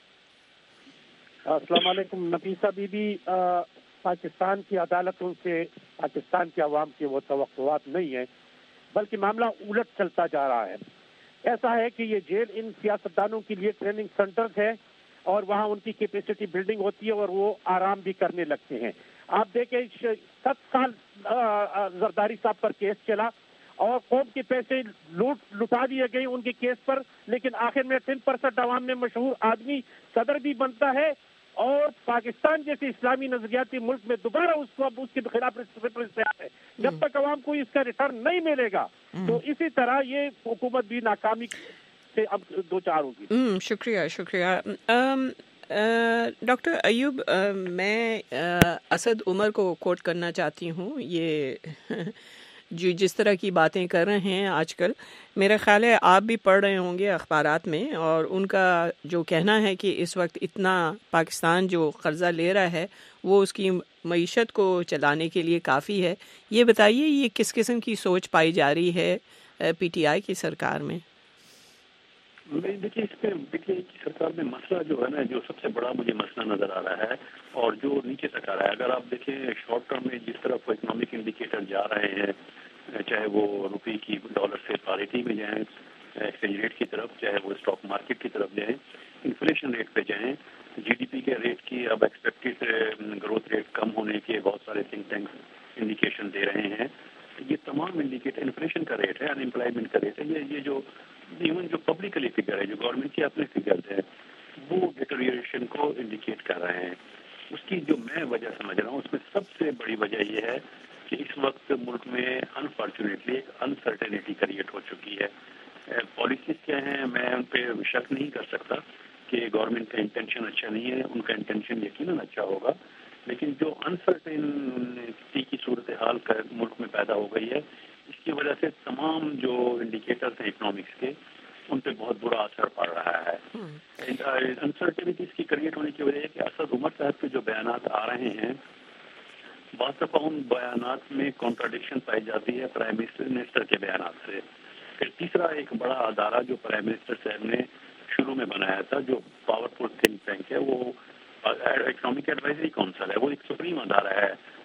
S10: السلام علیکم. نفیسہ بی بی, پاکستان کی عدالتوں سے پاکستان کے عوام کی وہ توقعات نہیں ہیں, بلکہ معاملہ الٹ چلتا جا رہا ہے. ایسا ہے کہ یہ جیل ان سیاستدانوں کے لیے ٹریننگ سینٹرز ہے اور وہاں ان کی کیپیسٹی بلڈنگ ہوتی ہے اور وہ آرام بھی کرنے لگتے ہیں. آپ دیکھیں 7 سال زرداری صاحب پر کیس چلا اور قوم کے پیسے لٹا دیے گئے ان کے کیس پر, لیکن آخر میں 10% عوام میں مشہور آدمی صدر بھی بنتا ہے اور پاکستان جیسے اسلامی نظریاتی ملک میں دوبارہ اس کو اب اس کے خلاف ہے. جب تک عوام کو اس کا ریٹرن نہیں ملے گا تو اسی طرح یہ حکومت بھی ناکامی سے اب دو چار ہوگی.
S1: شکریہ. ڈاکٹر ایوب, میں اسد عمر کو کوٹ کرنا چاہتی ہوں. یہ جو جس طرح کی باتیں کر رہے ہیں آج کل, میرا خیال ہے آپ بھی پڑھ رہے ہوں گے اخبارات میں, اور ان کا جو کہنا ہے کہ اس وقت اتنا پاکستان جو قرضہ لے رہا ہے وہ اس کی معیشت کو چلانے کے لیے کافی ہے. یہ بتائیے یہ کس قسم کی سوچ پائی جا رہی ہے پی ٹی آئی کی سرکار میں؟
S9: دیکھیے اس پہ سرکار میں مسئلہ جو ہے نا, جو سب سے بڑا مجھے مسئلہ نظر آ رہا ہے اور جو نیچے تک آ رہا ہے, اگر آپ دیکھیں شارٹ ٹرم میں جس طرف اکنامک انڈیکیٹر جا رہے ہیں, چاہے وہ روپے کی ڈالر سے پاریٹی میں جائیں, ایکسچینج ریٹ کی طرف, چاہے وہ اسٹاک مارکیٹ کی طرف جائیں, انفلیشن ریٹ پہ جائیں, جی ڈی پی کے ریٹ کی اب ایکسپیکٹڈ گروتھ ریٹ کم ہونے کے بہت سارے تھنک ٹینکس انڈیکیشن دے رہے ہیں. یہ تمام انڈیکیٹر انفلیشن کا ریٹ ہے, ان امپلائمنٹ کا ریٹ ہے, یہ جو ایون جو پبلکلی فگر ہے, جو گورنمنٹ کے اپنے فگرز ہیں, وہ ڈیٹریوریشن کو انڈیکیٹ کر رہے ہیں. اس کی جو میں وجہ سمجھ رہا ہوں اس میں سب سے بڑی وجہ یہ ہے کہ اس وقت ملک میں انفارچونیٹلی ایک انسرٹینٹی کریٹ ہو چکی ہے. پالیسیز کیا ہیں میں ان پہ شک نہیں کر سکتا کہ گورنمنٹ کا انٹینشن اچھا نہیں ہے, ان کا انٹینشن یقیناً اچھا ہوگا, لیکن جو انسرٹینٹی کی صورتحال ملک میں پیدا ہو گئی ہے, اس کی وجہ سے تمام جو انڈیکیٹرز ہیں اکنامکس کے ان پہ بہت برا اثر پڑ رہا ہے. انسرٹینٹیز کی کریٹ ہونے کی وجہ ہے کہ اسد عمر صاحب کے جو بیانات آ رہے ہیں, بعض دفعہ ان بیانات میں کانٹراڈکشن پائی جاتی ہے پرائم منسٹر کے بیانات سے. پھر تیسرا ایک بڑا ادارہ جو پرائم منسٹر صاحب نے شروع میں بنایا تھا, جو پاورفل تھنک ٹینک ہے, وہ اکنامک ایڈوائزری کونسل ہے, وہ ایک سپریم ادارہ ہے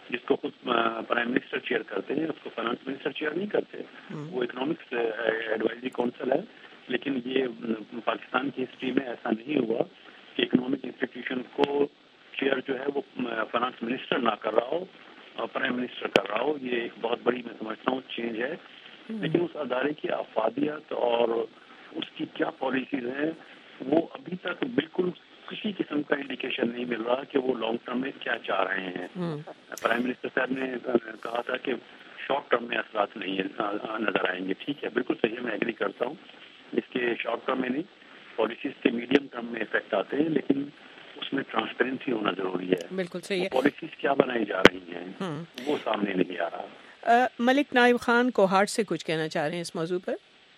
S9: جس کو خود پرائم منسٹر چیئر کرتے ہیں، اس کو فائنانس منسٹر چیئر نہیں کرتے، وہ اکنامکس ایڈوائزری کونسل ہے. لیکن یہ پاکستان کی ہسٹری میں ایسا نہیں ہوا کہ اکنامک انسٹیٹیوشن کو چیئر جو ہے وہ فائنانس منسٹر نہ کر رہا ہو اور پرائم منسٹر کر رہا ہو. یہ ایک بہت بڑی میں سمجھتا ہوں چینج ہے. لیکن اس ادارے کی افادیت اور اس کی کیا پالیسیز ہیں وہ ابھی تک بالکل کسی قسم کا انڈیکیشن نہیں مل رہا کہ وہ لانگ ٹرم میں کیا چاہ رہے ہیں. پرائم منسٹر صاحب نے کہا تھا کہ شارٹ ٹرم میں اثرات نہیں نظر آئیں گے. ٹھیک ہے، بالکل صحیح ہے، میں ایگری کرتا ہوں. اس کے شارٹ ٹرم میں نہیں، پالیسیز کے میڈیم ٹرم میں افیکٹ آتے ہیں، لیکن اس میں ٹرانسپیرنسی ہونا ضروری ہے.
S1: بالکل صحیح ہے.
S9: پالیسیز کیا بنائی جا رہی ہیں وہ سامنے نہیں آ رہا.
S1: ملک نائب خان کوہاٹ سے کچھ کہنا چاہ رہے ہیں اس موضوع پر.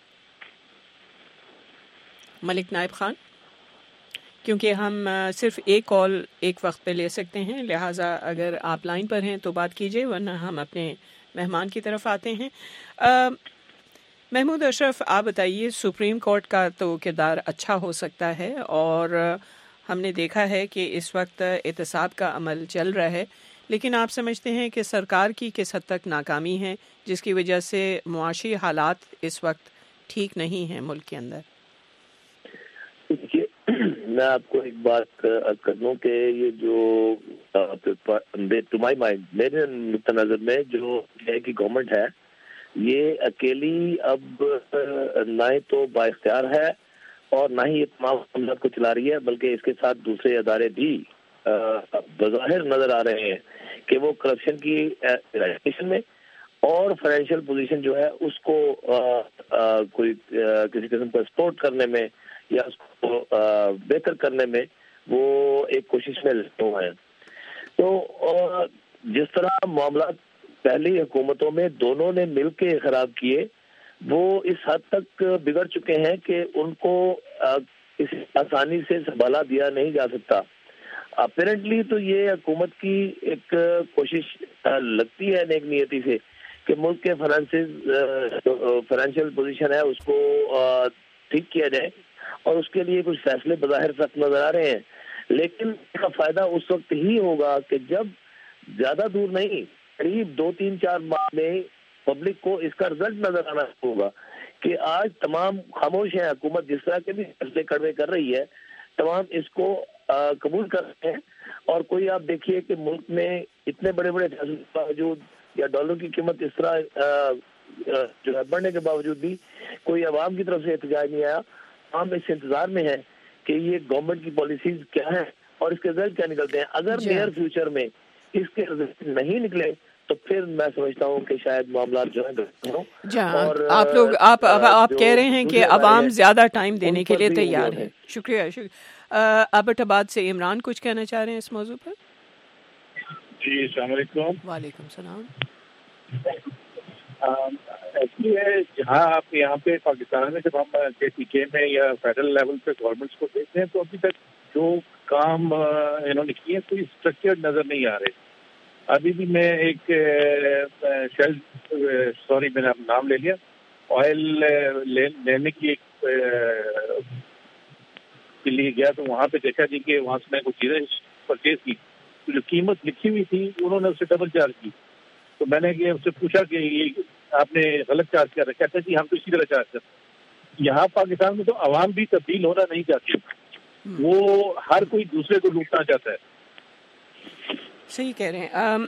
S1: ملک نائب خان، کیونکہ ہم صرف ایک کال ایک وقت پہ لے سکتے ہیں، لہٰذا اگر آپ لائن پر ہیں تو بات کیجیے، ورنہ ہم اپنے مہمان کی طرف آتے ہیں. محمود اشرف، آپ بتائیے، سپریم کورٹ کا تو کردار اچھا ہو سکتا ہے اور ہم نے دیکھا ہے کہ اس وقت احتساب کا عمل چل رہا ہے، لیکن آپ سمجھتے ہیں کہ سرکار کی کس حد تک ناکامی ہے جس کی وجہ سے معاشی حالات اس وقت ٹھیک نہیں ہیں ملک کے اندر؟
S8: میں آپ کو ایک بات کر دوں کہ یہ جو ٹو مائی مائنڈ، میرے نقطہ نظر میں جو ہے کہ گورنمنٹ ہے یہ اکیلی اب نہ تو با اختیار ہے اور نہ ہی یہ تمام معاملات کو چلا رہی ہے، بلکہ اس کے ساتھ دوسرے ادارے بھی بظاہر نظر آ رہے ہیں کہ وہ کرپشن کی ایریڈیکیشن میں اور فائنینشیل پوزیشن جو ہے اس کو کوئی کسی قسم کا سپورٹ کرنے میں یا اس کو بہتر کرنے میں وہ ایک کوشش میں لگے ہوئے ہیں. تو جس طرح معاملات پہلی حکومتوں میں دونوں نے مل کے خراب کیے، وہ اس حد تک بگڑ چکے ہیں کہ ان کو کسی آسانی سے سنبھالا دیا نہیں جا سکتا. اپیرنٹلی تو یہ حکومت کی ایک کوشش لگتی ہے نیک نیتی سے کہ ملک کے فائنینشیل پوزیشن ہے اس کو ٹھیک کیا جائے، اور اس کے لیے کچھ فیصلے بظاہر سخت نظر آ رہے ہیں. لیکن اس کا فائدہ اس وقت ہی ہوگا کہ جب زیادہ دور نہیں، قریب 2-3-4 ماہ میں پبلک کو اس کا رزلٹ نظر آنا ہوگا کہ آج تمام خاموش ہیں. حکومت جس طرح کے بھی فیصلے کڑوے کر رہی ہے تمام اس کو قبول کر رہے ہیں. اور کوئی آپ دیکھیے کہ ملک میں اتنے بڑے بڑے فیصلے کے باوجود یا ڈالر کی قیمت اس طرح جو ہے بڑھنے کے باوجود بھی کوئی عوام کی طرف سے احتجاج نہیں آیا. عوام اس انتظار میں ہے کہ یہ گورنمنٹ کی پالیسیز کیا ہیں اور اس کے رزلٹ کیا نکلتے ہیں. اگر نیئر فیوچر میں اس کے رزلٹ نہیں نکلے تو پھر میں سمجھتا ہوں کہ شاید معاملات جو ہیں
S1: اور آپ کہہ رہے ہیں کہ عوام زیادہ ٹائم دینے کے لیے تیار ہے. شکریہ. ابٹ آباد سے عمران کچھ کہنا چاہ رہے ہیں اس موضوع پر؟
S11: جی السلام علیکم.
S1: وعلیکم السلام.
S11: ایکچولی ہے جہاں آپ یہاں پہ پاکستان میں جب ہم کے میں یا فیڈرل لیول پہ گورنمنٹس کو دیکھتے ہیں تو ابھی تک جو کام انہوں نے کیے کوئی اسٹرکچرڈ نظر نہیں آ رہے. ابھی بھی میں ایک میں نے نام لے لیا، آئل لینے کی ایک کے لیے گیا تو وہاں پہ دیکھا جی کہ وہاں سے میں کچھ چیزیں پرچیز کی، جو قیمت لکھی ہوئی تھی انہوں نے اسے ڈبل چارج کی. تو میں نے اس سے پوچھا کہ یہ آپ نے غلط چارج کر رکھا تھا. جی ہم تو اسی طرح چارج کرتے ہیں. یہاں پاکستان میں تو عوام بھی تبدیل ہونا نہیں چاہتی، وہ ہر کوئی دوسرے کو لوٹنا چاہتا ہے.
S1: صحیح کہہ رہے ہیں.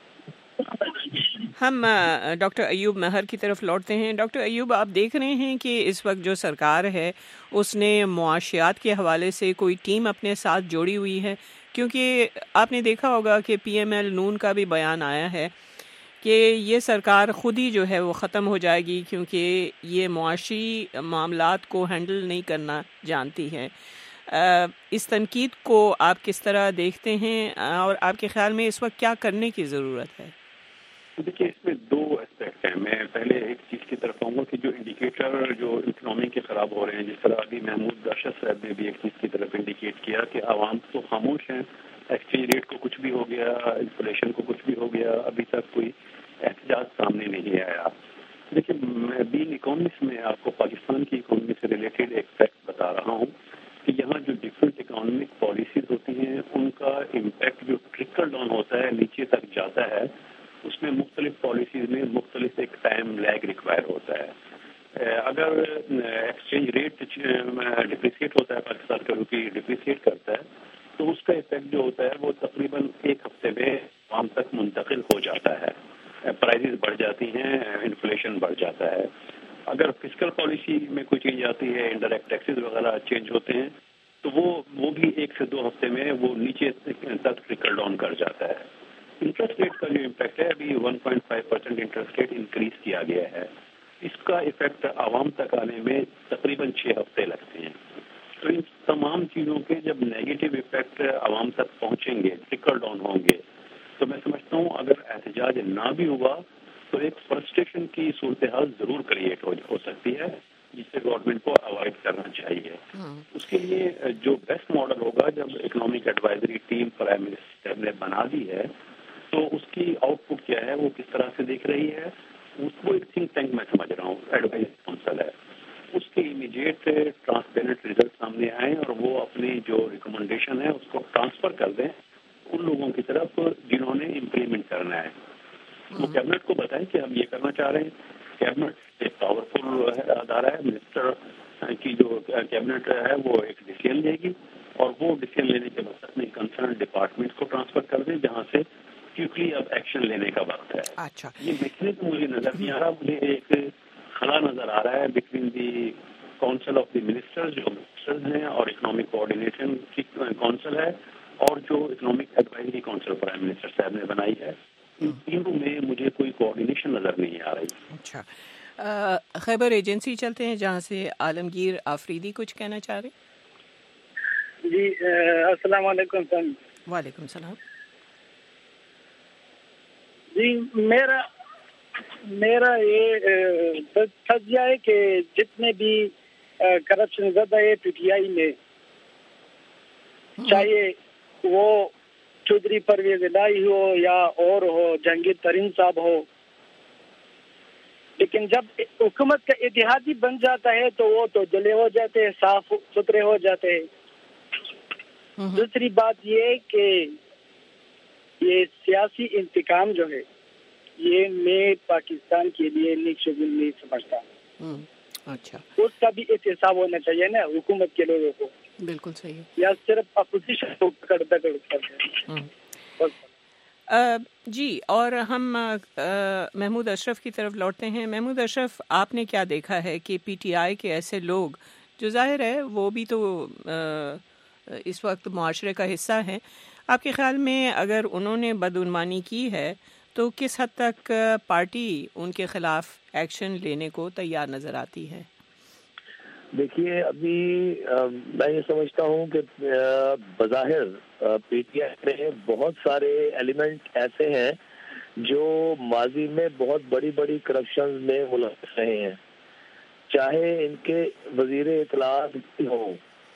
S1: ہم ڈاکٹر ایوب مہر کی طرف لوٹتے ہیں. ڈاکٹر ایوب، آپ دیکھ رہے ہیں کہ اس وقت جو سرکار ہے اس نے معاشیات کے حوالے سے کوئی ٹیم اپنے ساتھ جوڑی ہوئی ہے، کیونکہ آپ نے دیکھا ہوگا کہ پی ایم ایل نون کا بھی بیان آیا ہے کہ یہ سرکار خود ہی جو ہے وہ ختم ہو جائے گی کیونکہ یہ معاشی معاملات کو ہینڈل نہیں کرنا جانتی ہے. اس تنقید کو آپ کس طرح دیکھتے ہیں اور آپ کے خیال میں اس وقت کیا کرنے کی ضرورت ہے؟
S9: دیکھیے، اس میں دو اسپیکٹ ہیں. میں پہلے ایک چیز کی طرف آؤں گا کہ جو انڈیکیٹر جو اکنامی کے خراب ہو رہے ہیں، جس طرح ابھی محمود ارشد صاحب نے بھی ایک چیز کی طرف انڈیکیٹ کیا کہ عوام تو خاموش ہیں، ایکسچینج ریٹ کو کچھ بھی ہو گیا، انفلیشن کو کچھ بھی ہو گیا، ابھی تک کوئی احتجاج سامنے نہیں آیا. دیکھیے، میں بین اکانومسٹ میں آپ کو پاکستان کی اکانومی سے ریلیٹڈ ایک فیکٹ بتا رہا ہوں کہ یہاں جو ڈفرینٹ اکنامک پالیسیز ہوتی ہیں ان کا امپیکٹ جو ٹرکل ڈاؤن ہوتا ہے نیچے تک جاتا ہے، اس میں مختلف پالیسیز میں مختلف ایک ٹائم لیگ ریکوائر ہوتا ہے. اگر ایکسچینج ریٹ ڈپریسیٹ ہوتا ہے، پاکستان کا روپی ڈپریسیٹ کرتا ہے، تو اس کا افیکٹ جو ہوتا ہے وہ تقریباً ایک ہفتے میں عوام تک منتقل ہو جاتا ہے. پرائزز بڑھ جاتی ہیں، انفلیشن بڑھ جاتا ہے. اگر فسکل پالیسی میں کوئی چینج آتی ہے، انڈائریکٹ ٹیکسز وغیرہ چینج ہوتے ہیں، تو وہ بھی 1 سے 2 ہفتے میں وہ نیچے تک ٹرکل ڈاؤن کر جاتا ہے. انٹرسٹ ریٹ کا جو امپیکٹ ہے، ابھی 1.5% انٹرسٹ ریٹ انکریز کیا گیا ہے. اس کا افیکٹ عوام تک آنے میں تقریباً 6 ہفتے لگتے ہیں. تو ان تمام چیزوں کے جب نیگیٹو افیکٹ عوام تک پہنچیں گے، ٹرکل ڈاؤن ہوں گے، تو میں سمجھتا ہوں اگر احتجاج نہ بھی ہوا تو ایک فرسٹریشن کی صورتحال ضرور کریٹ ہو سکتی ہے، جس سے گورنمنٹ کو اوائڈ کرنا چاہیے. اس کے لیے جو بیسٹ ماڈل ہوگا، جب economic advisory team prime minister نے بنا دی ہے، تو اس کی آؤٹ پٹ کیا ہے، وہ کس طرح سے دیکھ رہی ہے. اس کو ایک تھنک ٹینک میں سمجھ رہا ہوں، ایڈوائزری کونسل ہے، اس کے امیڈیٹ ٹرانسپیرنٹ ریزلٹ سامنے آئیں اور وہ اپنی جو ریکمنڈیشن ہے اس کو ٹرانسفر کر دیں ان لوگوں کی طرف جنہوں نے امپلیمنٹ کرنا ہے. وہ کیبنٹ کو بتائیں کہ ہم یہ کرنا چاہ رہے ہیں. کیبنٹ ایک پاورفل ادارہ ہے، منسٹر کی جو کیبنٹ ہے وہ ایک ڈیسیژن لے گی، اور وہ ڈیسیژن لینے کے بعد اپنے کنسرن ڈپارٹمنٹ کو ٹرانسفر کر دیں، جہاں سے کیوکلی اب ایکشن لینے کا وقت ہے.
S1: اچھا،
S9: یہ میکینزم مجھے نظر نہیں آ رہا، مجھے ایک خلا نظر آ رہا ہے between the council of the minister جو منسٹرز ہیں اور اکنامک کوآرڈینیشن کی کونسل ہے، اور جو economic advisory council prime minister صاحب نے بنائی ہے. ان تینوں میں مجھے کوئی کوآرڈینیشن نظر نہیں آ رہی.
S1: اچھا، خیبر ایجنسی چلتے ہیں جہاں سے عالمگیر آفریدی کچھ کہنا چاہ رہے.
S12: جی السلام علیکم سر.
S1: وعلیکم السلام.
S12: جی میرا یہ تجزیہ ہے کہ جتنے بھی کرپشن زدہ ہے پی ٹی آئی میں، چاہے وہ چودھری پرویز الہی ہو یا اور ہو، جہانگیر ترین صاحب ہو، لیکن جب حکومت کا اتحادی بن جاتا ہے تو وہ تو جلے ہو جاتے ہیں، صاف ستھرے ہو جاتے ہیں. دوسری بات یہ کہ یہ سیاسی انتقام جو ہے، یہ میں پاکستان کے لیے نیک شگون نہیں سمجھتا.
S1: اچھا،
S12: اس کا بھی احتساب ہونا چاہیے نا حکومت کے لوگوں کو.
S1: بالکل صحیح.
S12: یا صرف اپوزیشن کو پکڑ کرتے ہیں.
S1: جی، اور ہم محمود اشرف کی طرف لوٹتے ہیں. محمود اشرف، آپ نے کیا دیکھا ہے کہ پی ٹی آئی کے ایسے لوگ جو ظاہر ہے وہ بھی تو اس وقت معاشرے کا حصہ ہیں، آپ کے خیال میں اگر انہوں نے بدعنوانی کی ہے تو کس حد تک پارٹی ان کے خلاف ایکشن لینے کو تیار نظر آتی ہے؟
S8: دیکھیے، ابھی میں یہ سمجھتا ہوں کہ بظاہر پی ٹی آئی میں بہت سارے ایلیمنٹ ایسے ہیں جو ماضی میں بہت بڑی بڑی کرپشن میں ملوث رہے ہیں، چاہے ان کے وزیر اطلاعات بھی ہوں.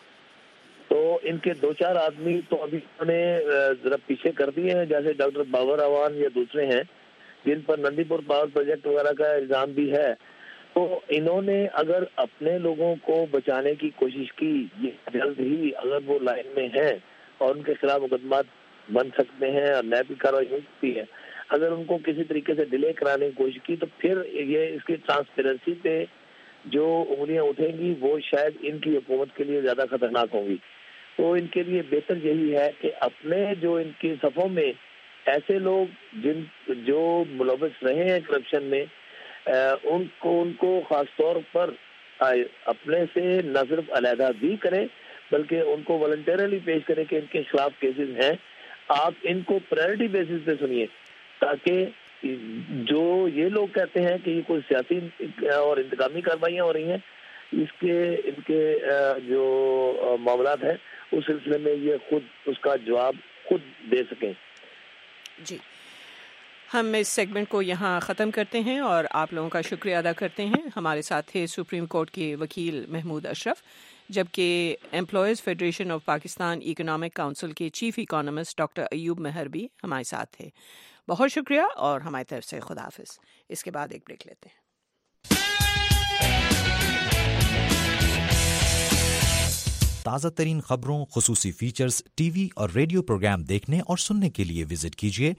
S8: تو ان کے 2-4 آدمی تو ابھی انہوں نے ذرا پیچھے کر دیے ہیں، جیسے ڈاکٹر بابر اعوان یا دوسرے ہیں جن پر نندی پور پاور پروجیکٹ وغیرہ کا الزام بھی ہے. تو انہوں نے اگر اپنے لوگوں کو بچانے کی کوشش کی، یہ جلد ہی اگر وہ لائن میں ہیں اور ان کے خلاف مقدمات بن سکتے ہیں اور نیب کی کارروائی ہو سکتی ہے. اگر ان کو کسی طریقے سے ڈیلے کرانے کی کوشش کی تو پھر یہ اس کی ٹرانسپیرنسی پہ جو انگلیاں اٹھیں گی وہ شاید ان کی حکومت کے لیے زیادہ خطرناک ہوں گی. تو ان کے لیے بہتر یہی ہے کہ اپنے جو ان کی صفوں میں ایسے لوگ جو ملوث رہے ہیں کرپشن میں، ان کو خاص طور پر اپنے سے نہ صرف علیحدہ بھی کریں بلکہ ان کو والنٹیرلی پیش کریں کہ ان کے خلاف کیسز ہیں. آپ ان کو پرائرٹی بیسس پہ سنیے، تاکہ جو یہ لوگ کہتے ہیں کہ یہ کوئی سیاسی اور انتقامی کارروائیاں ہو رہی ہیں، ان کے جو معاملات ہیں اس سلسلے میں یہ خود اس کا جواب خود دے سکیں.
S1: جی، ہم اس سیگمنٹ کو یہاں ختم کرتے ہیں اور آپ لوگوں کا شکریہ ادا کرتے ہیں. ہمارے ساتھ تھے سپریم کورٹ کے وکیل محمود اشرف، جبکہ employees federation of Pakistan economic council کے chief economist doctor Ayub Mehr بھی ہمارے ساتھ تھے. بہت شکریہ اور ہماری طرف سے خدا حافظ. اس کے بعد ایک بریک لیتے ہیں.
S7: تازہ ترین خبروں، خصوصی فیچرز، ٹی وی اور ریڈیو پروگرام دیکھنے اور سننے کے لیے وزٹ کیجیے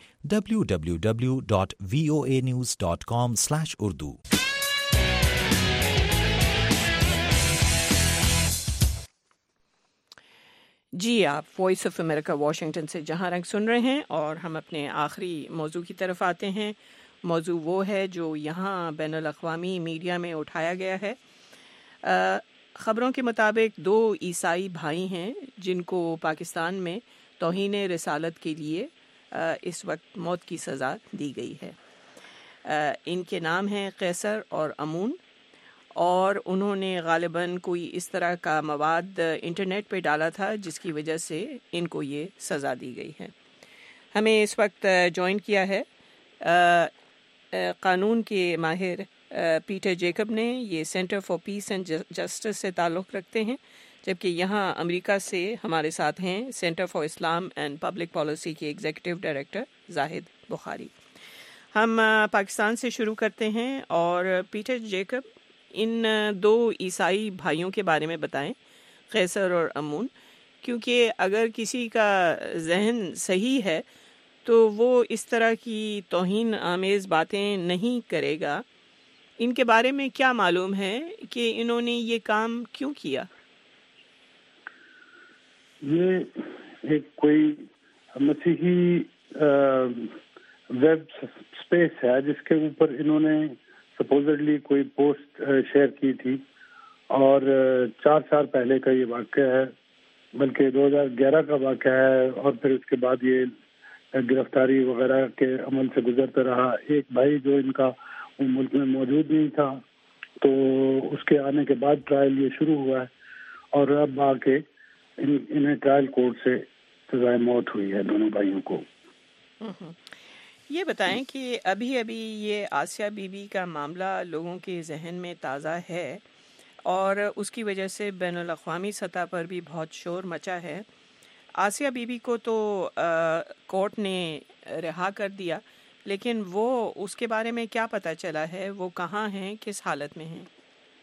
S7: www.voanews.com/urdu۔
S1: جی، آپ وائس آف امریکہ واشنگٹن سے جہاں رنگ سن رہے ہیں، اور ہم اپنے آخری موضوع کی طرف آتے ہیں۔ موضوع وہ ہے جو یہاں بین الاقوامی میڈیا میں اٹھایا گیا ہے۔ خبروں کے مطابق 2 عیسائی بھائی ہیں جن کو پاکستان میں توہین رسالت کے لیے اس وقت موت کی سزا دی گئی ہے۔ ان کے نام ہیں قیصر اور امون، اور انہوں نے غالباً کوئی اس طرح کا مواد انٹرنیٹ پہ ڈالا تھا جس کی وجہ سے ان کو یہ سزا دی گئی ہے۔ ہمیں اس وقت جوائن کیا ہے قانون کے ماہر پیٹر جیکب نے، یہ centre for peace and justice سے تعلق رکھتے ہیں، جبکہ یہاں امریکہ سے ہمارے ساتھ ہیں centre for Islam and public policy کے ایگزیکٹو ڈائریکٹر زاہد بخاری۔ ہم پاکستان سے شروع کرتے ہیں، اور پیٹر جیکب، ان 2 عیسائی بھائیوں کے بارے میں بتائیں، قیصر اور امون، کیونکہ اگر کسی کا ذہن صحیح ہے تو وہ اس طرح کی توہین آمیز باتیں نہیں کرے گا۔ ان کے بارے میں کیا معلوم ہے کہ انہوں نے یہ کام کیوں کیا؟
S13: یہ ایک کوئی مسیحی ویب سپیس ہے جس کے اوپر انہوں نے سپوزڈلی کوئی پوسٹ شیئر کی تھی، اور 4 سال پہلے کا یہ واقعہ ہے، بلکہ 2011 کا واقعہ ہے، اور پھر اس کے بعد یہ گرفتاری وغیرہ کے عمل سے گزرتا رہا۔ ایک بھائی جو ان کا ملک میں موجود نہیں تھا، تو اس کے آنے کے بعد ٹرائل یہ شروع ہوا ہے، اور اب آ کے انہیں ٹرائل کورٹ سے سزائے موت ہوئی ہے دونوں بھائیوں کو۔
S1: یہ بتائیں کہ ابھی یہ آسیہ بی بی کا معاملہ لوگوں کے ذہن میں تازہ ہے، اور اس کی وجہ سے بین الاقوامی سطح پر بھی بہت شور مچا ہے۔ آسیہ بی بی کو تو کورٹ نے رہا کر دیا، لیکن وہ اس کے بارے میں کیا پتہ چلا ہے؟ وہ کہاں ہیں، کس حالت میں ہیں؟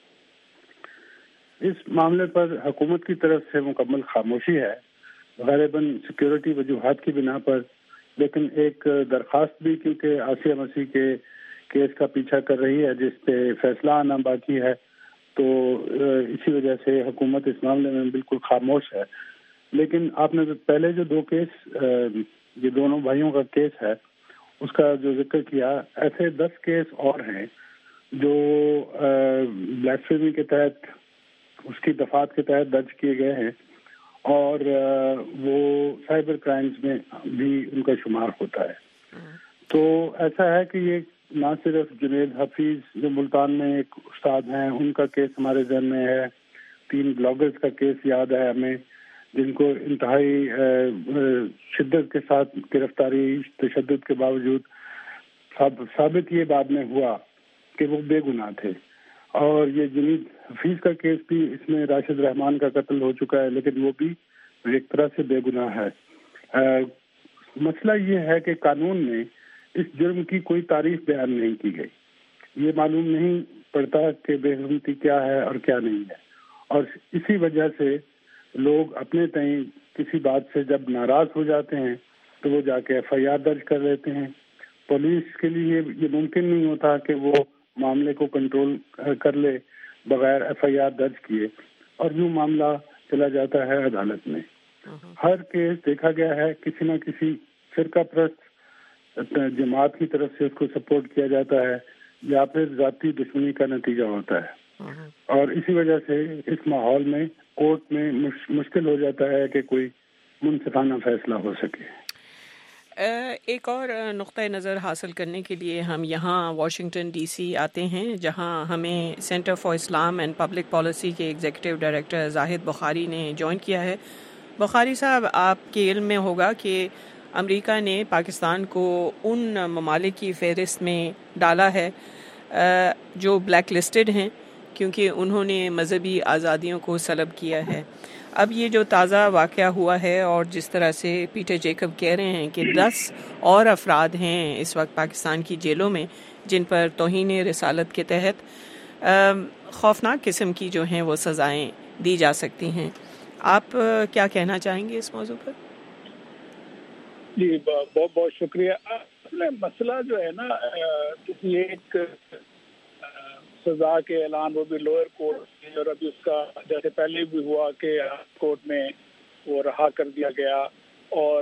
S13: اس معاملے پر حکومت کی طرف سے مکمل خاموشی ہے، غالباً سیکیورٹی وجوہات کی بنا پر، لیکن ایک درخواست بھی کیونکہ آسیہ مسیح کے کیس کا پیچھا کر رہی ہے جس پہ فیصلہ آنا باقی ہے، تو اسی وجہ سے حکومت اس معاملے میں بالکل خاموش ہے۔ لیکن آپ نے پہلے جو 2 کیس، یہ دونوں بھائیوں کا کیس ہے، اس کا جو ذکر کیا، ایسے 10 کیس اور ہیں جو بلیسفیمی کے تحت، اس کی دفعات کے تحت درج کیے گئے ہیں، اور وہ سائبر کرائمز میں بھی ان کا شمار ہوتا ہے۔ تو ایسا ہے کہ یہ نہ صرف جنید حفیظ جو ملتان میں ایک استاد ہیں، ان کا کیس ہمارے ذہن میں ہے، 3 بلاگرز کا کیس یاد ہے ہمیں، جن کو انتہائی شدت کے ساتھ گرفتاری، تشدد کے باوجود ثابت یہ بعد میں ہوا کہ وہ بے گناہ تھے۔ اور یہ جنید حفیظ کا کیس بھی، اس میں راشد رحمان کا قتل ہو چکا ہے، لیکن وہ بھی ایک طرح سے بے گناہ ہے۔ مسئلہ یہ ہے کہ قانون میں اس جرم کی کوئی تعریف بیان نہیں کی گئی، یہ معلوم نہیں پڑتا کہ بے حرمتی کیا ہے اور کیا نہیں ہے، اور اسی وجہ سے لوگ اپنے تئیں کسی بات سے جب ناراض ہو جاتے ہیں تو وہ جا کے FIR درج کر لیتے ہیں۔ پولیس کے لیے یہ ممکن نہیں ہوتا کہ وہ معاملے کو کنٹرول کر لے بغیر FIR درج کیے، اور یوں معاملہ چلا جاتا ہے عدالت میں۔ ہر کیس دیکھا گیا ہے کسی نہ کسی فرقہ پرست جماعت کی طرف سے اس کو سپورٹ کیا جاتا ہے، یا پھر ذاتی دشمنی کا نتیجہ ہوتا ہے، اور اسی وجہ سے اس ماحول میں کورٹ میں مشکل ہو جاتا ہے کہ کوئی منصفانہ فیصلہ ہو سکے۔
S1: ایک اور نقطہ نظر حاصل کرنے کے لیے ہم یہاں واشنگٹن ڈی سی آتے ہیں، جہاں ہمیں centre for Islam and public policy کے ایگزیکٹو ڈائریکٹر زاہد بخاری نے جوائن کیا ہے۔ بخاری صاحب، آپ کے علم میں ہوگا کہ امریکہ نے پاکستان کو ان ممالک کی فہرست میں ڈالا ہے جو بلیک لسٹڈ ہیں، کیونکہ انہوں نے مذہبی آزادیوں کو سلب کیا ہے۔ اب یہ جو تازہ واقعہ ہوا ہے، اور جس طرح سے پیٹر جیکب کہہ رہے ہیں کہ 10 اور افراد ہیں اس وقت پاکستان کی جیلوں میں جن پر توہین رسالت کے تحت خوفناک قسم کی جو ہیں وہ سزائیں دی جا سکتی ہیں۔ آپ کیا کہنا چاہیں گے اس موضوع پر؟
S11: جی بہت بہت شکریہ. مسئلہ جو ہے نا کسی ایک سزا کے اعلان وہ بھی لوئر کورٹ میں، اور ابھی اس کا جیسے پہلے بھی ہوا کہ کورٹ میں وہ رہا کر دیا گیا، اور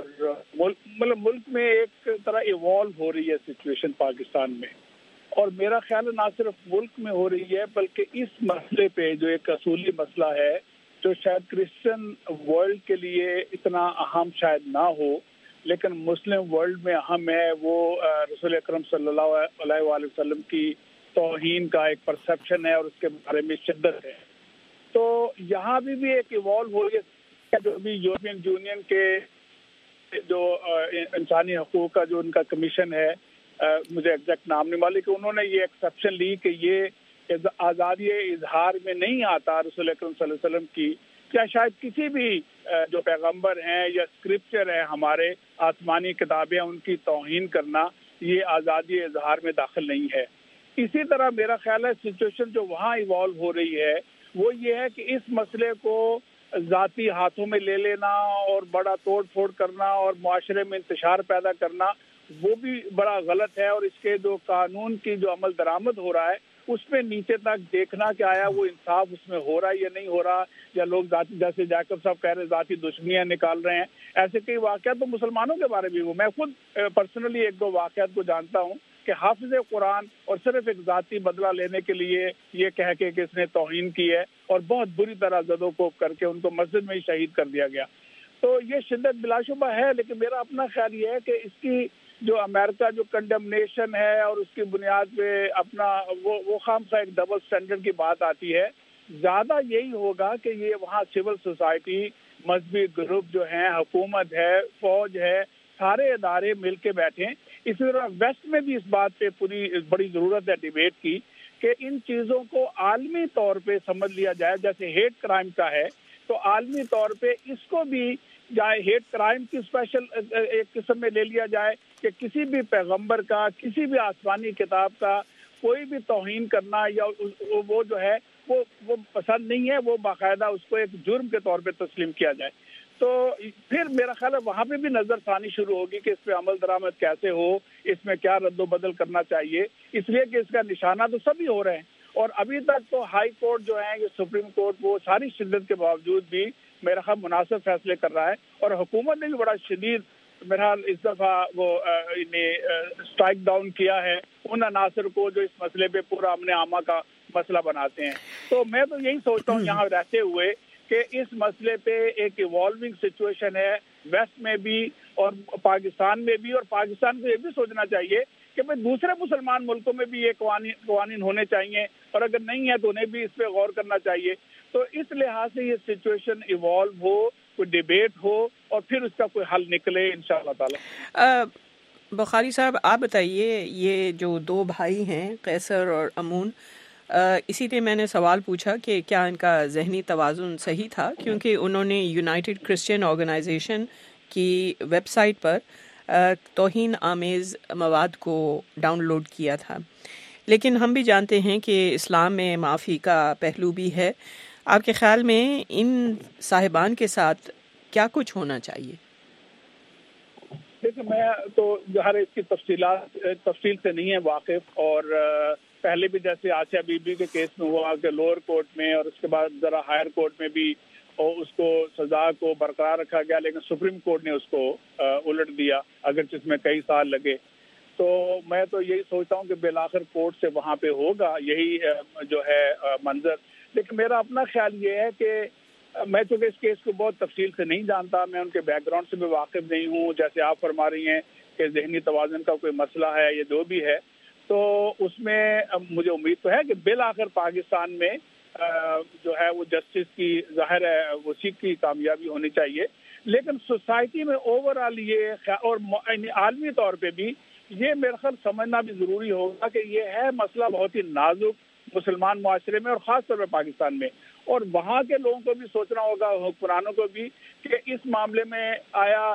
S11: ملک میں ایک طرح ایوالو ہو رہی ہے سچویشن پاکستان میں. اور میرا خیال ہے نہ صرف ملک میں ہو رہی ہے بلکہ اس مسئلے پہ جو ایک اصولی مسئلہ ہے جو شاید کرسچن ورلڈ کے لیے اتنا اہم شاید نہ ہو لیکن مسلم ورلڈ میں اہم ہے، وہ رسول اکرم صلی اللہ علیہ وآلہ وسلم کی توہین کا ایک پرسپشن ہے اور اس کے بارے میں شدت ہے. تو یہاں بھی ایک ایوالو ہو رہی ہے. جو بھی یورپین یونین کے جو انسانی حقوق کا جو ان کا کمیشن ہے، مجھے ایگزیکٹ نام نہیں معلوم، کہ انہوں نے یہ ایکسیپشن لی کہ یہ آزادی اظہار میں نہیں آتا رسول اکرم صلی اللہ علیہ وسلم کی، کیا شاید کسی بھی جو پیغمبر ہیں یا اسکرپچر ہیں ہمارے آسمانی کتابیں ان کی توہین کرنا یہ آزادی اظہار میں داخل نہیں ہے. اسی طرح میرا خیال ہے سچویشن جو وہاں ایوالو ہو رہی ہے وہ یہ ہے کہ اس مسئلے کو ذاتی ہاتھوں میں لے لینا اور بڑا توڑ پھوڑ کرنا اور معاشرے میں انتشار پیدا کرنا وہ بھی بڑا غلط ہے. اور اس کے جو قانون کی جو عمل درآمد ہو رہا ہے اس پہ نیچے تک دیکھنا کہ آیا وہ انصاف اس میں ہو رہا ہے یا نہیں ہو رہا، یا لوگ ذاتی جیسے جیکب صاحب کہہ رہے ہیں ذاتی دشمنیاں نکال رہے ہیں. ایسے کئی واقعات تو مسلمانوں کے بارے میں ہوں. میں خود پرسنلی ایک دو واقعات کو جانتا ہوں کہ حافظ قرآن اور صرف ایک ذاتی بدلہ لینے کے لیے یہ کہہ کے کہ اس نے توہین کی ہے اور بہت بری طرح زدو کوب کر کے ان کو مسجد میں ہی شہید کر دیا گیا. تو یہ شدت بلا شبہ ہے، لیکن میرا اپنا خیال یہ ہے کہ اس کی جو امریکہ جو کنڈمنیشن ہے اور اس کی بنیاد پہ اپنا وہ خامخواہ ایک ڈبل سٹینڈرڈ کی بات آتی ہے. زیادہ یہی ہوگا کہ یہ وہاں سول سوسائٹی، مذہبی گروپ جو ہیں، حکومت ہے، فوج ہے، سارے ادارے مل کے بیٹھیں. اسی طرح ویسٹ میں بھی اس بات پہ بڑی ضرورت ہے ڈیبیٹ کی کہ ان چیزوں کو عالمی طور پہ سمجھ لیا جائے. جیسے ہیٹ کرائم کا ہے تو عالمی طور پہ اس کو بھی جائے ہیٹ کرائم کی اسپیشل ایک قسم میں لے لیا جائے کہ کسی بھی پیغمبر کا، کسی بھی آسمانی کتاب کا کوئی بھی توہین کرنا یا وہ جو ہے وہ پسند نہیں ہے، وہ باقاعدہ اس کو ایک جرم کے طور پہ تسلیم کیا جائے. تو پھر میرا خیال ہے وہاں پہ بھی نظر ثانی شروع ہوگی کہ اس پہ عمل درآمد کیسے ہو، اس میں کیا رد و بدل کرنا چاہیے، اس لیے کہ اس کا نشانہ تو سبھی ہو رہے ہیں. اور ابھی تک تو ہائی کورٹ جو ہے یہ سپریم کورٹ وہ ساری شدت کے باوجود بھی میرا خیال مناسب فیصلے کر رہا ہے. اور حکومت نے بھی بڑا شدید میرا خیال اس دفعہ وہ اسٹرائک ڈاؤن کیا ہے ان عناصر کو جو اس مسئلے پہ پورا امن عامہ کا مسئلہ بناتے ہیں. تو میں تو یہی سوچتا ہوں یہاں رہتے ہوئے کہ اس مسئلے پہ ایک ایوالونگ سچویشن ہے ویسٹ میں بھی اور پاکستان میں بھی. اور پاکستان کو یہ بھی سوچنا چاہیے کہ بھائی دوسرے مسلمان ملکوں میں بھی یہ قوانین ہونے چاہیے اور اگر نہیں ہے تو انہیں بھی اس پہ غور کرنا چاہیے. تو اس لحاظ سے یہ سچویشن ایوالو ہو، کوئی ڈیبیٹ ہو اور پھر اس کا کوئی حل نکلے انشاءاللہ تعالی.
S1: بخاری صاحب آپ بتائیے، یہ جو دو بھائی ہیں قیصر اور امون، اسی لیے میں نے سوال پوچھا کہ کیا ان کا ذہنی توازن صحیح تھا، کیونکہ انہوں نے یونائٹڈ کرسچین آرگنائزیشن کی ویب سائٹ پر توہین آمیز مواد کو ڈاؤن لوڈ کیا تھا. لیکن ہم بھی جانتے ہیں کہ اسلام میں معافی کا پہلو بھی ہے. آپ کے خیال میں ان صاحبان کے ساتھ کیا کچھ ہونا چاہیے؟
S11: دیکھیں میں تو ہر اس کی تفصیل سے نہیں ہے واقف، اور پہلے بھی جیسے آسیہ بی بی کے کیس میں ہوا کہ لوور کورٹ میں اور اس کے بعد ذرا ہائر کورٹ میں بھی اس کو سزا کو برقرار رکھا گیا، لیکن سپریم کورٹ نے اس کو الٹ دیا اگرچہ اس میں کئی سال لگے. تو میں تو یہی سوچتا ہوں کہ بالآخر کورٹ سے وہاں پہ ہوگا یہی جو ہے منظر. لیکن میرا اپنا خیال یہ ہے کہ میں چونکہ اس کیس کو بہت تفصیل سے نہیں جانتا، میں ان کے بیک گراؤنڈ سے بھی واقف نہیں ہوں. جیسے آپ فرما رہی ہیں کہ ذہنی توازن کا کوئی مسئلہ ہے، یہ جو بھی ہے، تو اس میں مجھے امید تو ہے کہ بالآخر پاکستان میں جو ہے وہ جسٹس کی ظاہر ہے اسی کی کامیابی ہونی چاہیے. لیکن سوسائٹی میں اوور آل یہ اور عالمی طور پہ بھی یہ میرا خیال سمجھنا بھی ضروری ہوگا کہ یہ ہے مسئلہ بہت ہی نازک مسلمان معاشرے میں اور خاص طور پہ پاکستان میں. اور وہاں کے لوگوں کو بھی سوچنا ہوگا، حکمرانوں کو بھی، کہ اس معاملے میں آیا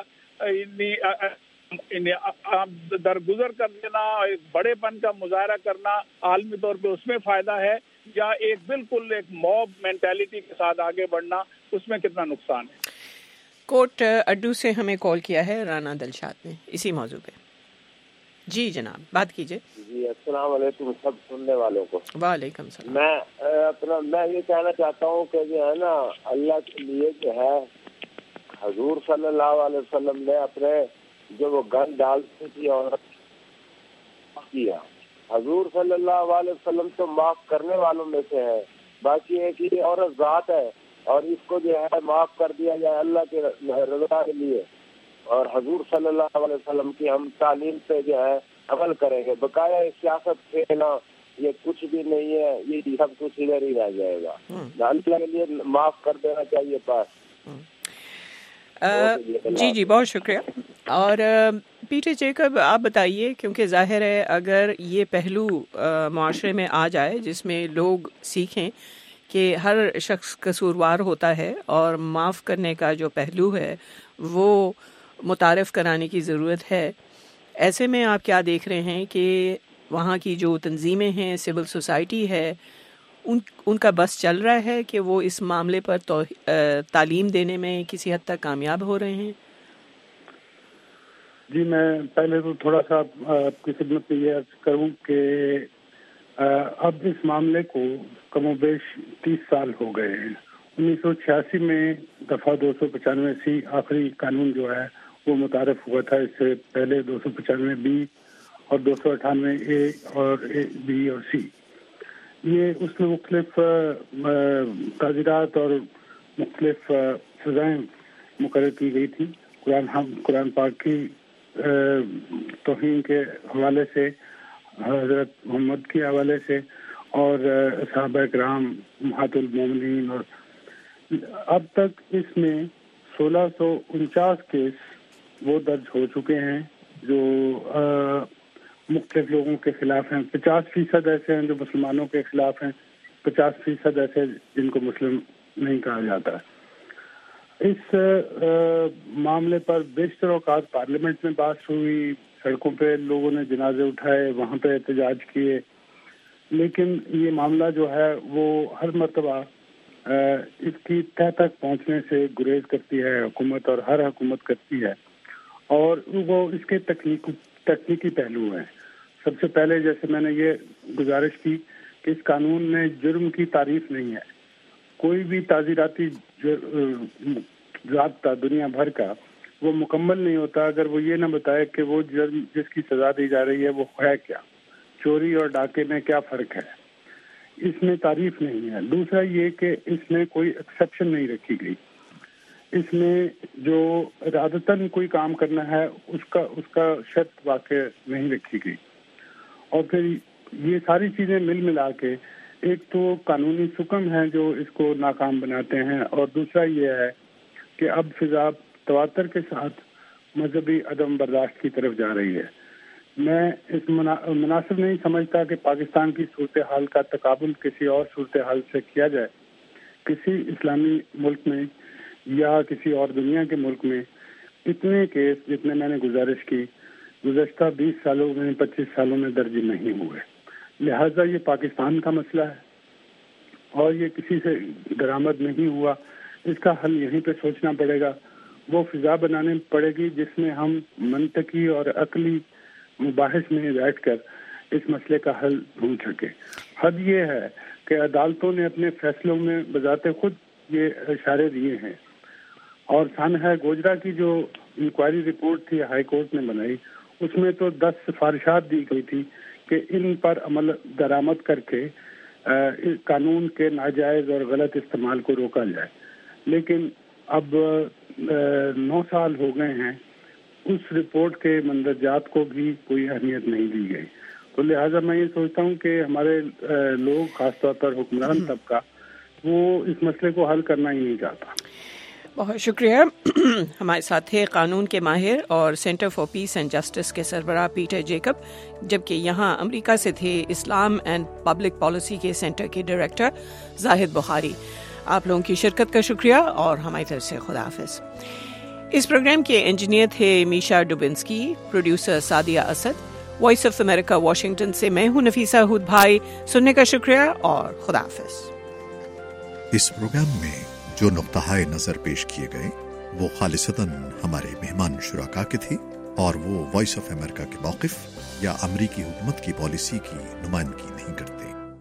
S11: درگزر کر دینا، ایک بڑے پن کا مظاہرہ کرنا عالمی طور پہ اس میں فائدہ ہے، یا ایک بالکل ایک موب مینٹیلٹی کے ساتھ آگے بڑھنا
S14: اس میں کتنا نقصان ہے.
S1: کوٹ اڈو سے ہمیں کال کیا ہے رانا دلشاد نے اسی موضوع پہ. جی جناب بات کیجئے.
S15: جی السلام علیکم سب سننے والوں کو.
S1: وعلیکم السلام.
S15: میں یہ کہنا چاہتا ہوں کہ جو ہے نا اللہ کے لیے جو ہے حضور صلی اللہ علیہ وسلم نے اپنے جو وہ گن ڈالتی تھی عورت کیا. حضور صلی اللہ علیہ وسلم تو معاف کرنے والوں میں سے ہے. باقی ایک یہ عورت ذات ہے اور اس کو جو ہے معاف کر دیا جائے اللہ کے رضا کے لیے. اور حضور صلی اللہ علیہ وسلم کی ہم تعلیم پہ جو ہے عمل کریں گے. بقایا سیاست کھیلنا یہ کچھ بھی نہیں ہے, یہ سب کچھ ادھر ہی رہ جائے گا. اللہ کے لیے معاف کر دینا چاہیے بس.
S1: جی بہت شکریہ. اور پیٹر جیکب آپ بتائیے, کیونکہ ظاہر ہے اگر یہ پہلو معاشرے میں آ جائے جس میں لوگ سیکھیں کہ ہر شخص قصوروار ہوتا ہے اور معاف کرنے کا جو پہلو ہے وہ متعارف کرانے کی ضرورت ہے, ایسے میں آپ کیا دیکھ رہے ہیں کہ وہاں کی جو تنظیمیں ہیں, سول سوسائٹی ہے, ان کا بس چل رہا ہے کہ وہ اس معاملے پر تعلیم دینے میں کسی حد تک کامیاب ہو رہے ہیں؟
S13: جی میں پہلے تو تھوڑا سا آپ کی خدمت میں یہ عرض کروں کہ اب اس معاملے کو کم و بیش 30 سال ہو گئے ہیں. 1986 میں دفعہ 295 آخری قانون جو ہے وہ متعارف ہوا تھا. اس سے پہلے 295 بی اور 298 اے اور بی اور سی. یہ اس میں مختلف تعزیرات اور مختلف سزائیں مقرر کی گئی تھی. قرآن پاک کی توہین کے حوالے سے, حضرت محمد کے حوالے سے, اور صحابہ کرام امہات المومنین. اور اب تک اس میں 1649 کیس وہ درج ہو چکے ہیں جو مختلف لوگوں کے خلاف ہیں. 50% ایسے ہیں جو مسلمانوں کے خلاف ہیں, 50% ایسے جن کو مسلم نہیں کہا جاتا. اس معاملے پر بیشتر اوقات پارلیمنٹ میں بحث ہوئی, سڑکوں پہ لوگوں نے جنازے اٹھائے, وہاں پہ احتجاج کیے, لیکن یہ معاملہ جو ہے وہ ہر مرتبہ اس کی تہ تک پہنچنے سے گریز کرتی ہے حکومت, اور ہر حکومت کرتی ہے. اور وہ اس کے تکنیکی پہلو ہیں. سب سے پہلے جیسے میں نے یہ گزارش کی کہ اس قانون میں جرم کی تعریف نہیں ہے. کوئی بھی تعزیراتی ضابطہ دنیا بھر کا وہ مکمل نہیں ہوتا اگر وہ یہ نہ بتائے کہ وہ جرم جس کی سزا دی جا رہی ہے وہ ہے کیا, چوری اور ڈاکے میں کیا فرق ہے, اس میں تعریف نہیں ہے. دوسرا یہ کہ اس میں کوئی ایکسیپشن نہیں رکھی گئی. اس میں جو ارادتاً کوئی کام کرنا ہے اس کا شرط واقع نہیں رکھی گئی. اور پھر یہ ساری چیزیں ملا کے ایک تو قانونی حکم ہیں جو اس کو ناکام بناتے ہیں, اور دوسرا یہ ہے کہ اب فضا تواتر کے ساتھ مذہبی عدم برداشت کی طرف جا رہی ہے. میں اس مناسب نہیں سمجھتا کہ پاکستان کی صورتحال کا تقابل کسی اور صورتحال سے کیا جائے. کسی اسلامی ملک میں یا کسی اور دنیا کے ملک میں اتنے کیس جتنے میں نے گزارش کی گزشتہ 20 سالوں میں 25 سالوں میں درج نہیں ہوئے. لہذا یہ پاکستان کا مسئلہ ہے اور یہ کسی سے درآمد نہیں ہوا. اس کا حل یہیں پہ سوچنا پڑے گا. وہ فضا بنانے پڑے گی جس میں ہم منطقی اور عقلی مباحث میں بیٹھ کر اس مسئلے کا حل ڈھونڈ سکے. حد یہ ہے کہ عدالتوں نے اپنے فیصلوں میں بذات خود یہ اشارے دیے ہیں, اور سانحہ گوجرا کی جو انکوائری رپورٹ تھی ہائی کورٹ نے بنائی اس میں تو 10 سفارشات دی گئی تھی کہ ان پر عمل درآمد کر کے قانون کے ناجائز اور غلط استعمال کو روکا جائے. لیکن اب 9 سال ہو گئے ہیں, اس رپورٹ کے مندرجات کو بھی کوئی اہمیت نہیں دی گئی. تو لہٰذا میں یہ سوچتا ہوں کہ ہمارے لوگ خاص طور پر حکمران طبقہ وہ اس مسئلے کو حل کرنا ہی نہیں چاہتا.
S1: بہت شکریہ. ہمارے ساتھ تھے قانون کے ماہر اور centre for peace and justice کے سربراہ پیٹر جیکب, جبکہ یہاں امریکہ سے تھے اسلام اینڈ پبلک پالیسی کے سینٹر کے ڈائریکٹر زاہد بخاری. آپ لوگوں کی شرکت کا شکریہ اور ہماری طرف سے خدا حافظ. اس پروگرام کے انجینئر تھے Misha Dubinsky, producer Sadia Asad. Voice of America Washington سے میں ہوں نفیسہ ہود بھائی. سننے کا شکریہ اور خدا حافظ.
S16: اس پروگرام میں
S14: جو نقطۂ نظر پیش کیے گئے وہ خالصتاً ہمارے مہمان شرکاء کے تھے اور وہ وائس آف امریکہ کے موقف یا امریکی حکومت کی پالیسی کی نمائندگی نہیں کرتے۔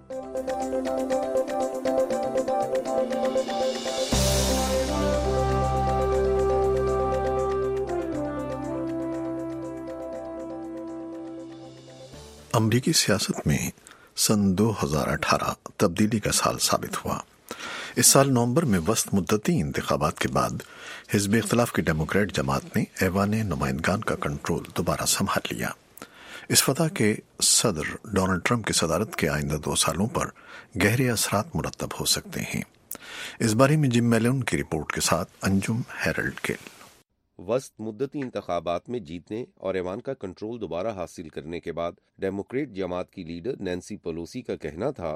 S14: امریکی سیاست میں سن 2018 تبدیلی کا سال ثابت ہوا۔ اس سال نومبر میں وسط مدتی انتخابات کے بعد حزب اختلاف کی ڈیموکریٹ جماعت نے ایوان نمائندگان کا کنٹرول دوبارہ سنبھال لیا۔ اس فتح کے صدر ڈونلڈ ٹرمپ کی صدارت کے آئندہ 2 سالوں پر گہرے اثرات مرتب ہو سکتے ہیں۔ اس بارے میں جم میلون کی رپورٹ کے ساتھ انجم ہیرلڈ گل۔
S16: وسط مدتی انتخابات میں جیتنے اور ایوان کا کنٹرول دوبارہ حاصل کرنے کے بعد ڈیموکریٹ جماعت کی لیڈر نینسی پیلوسی کا کہنا تھا،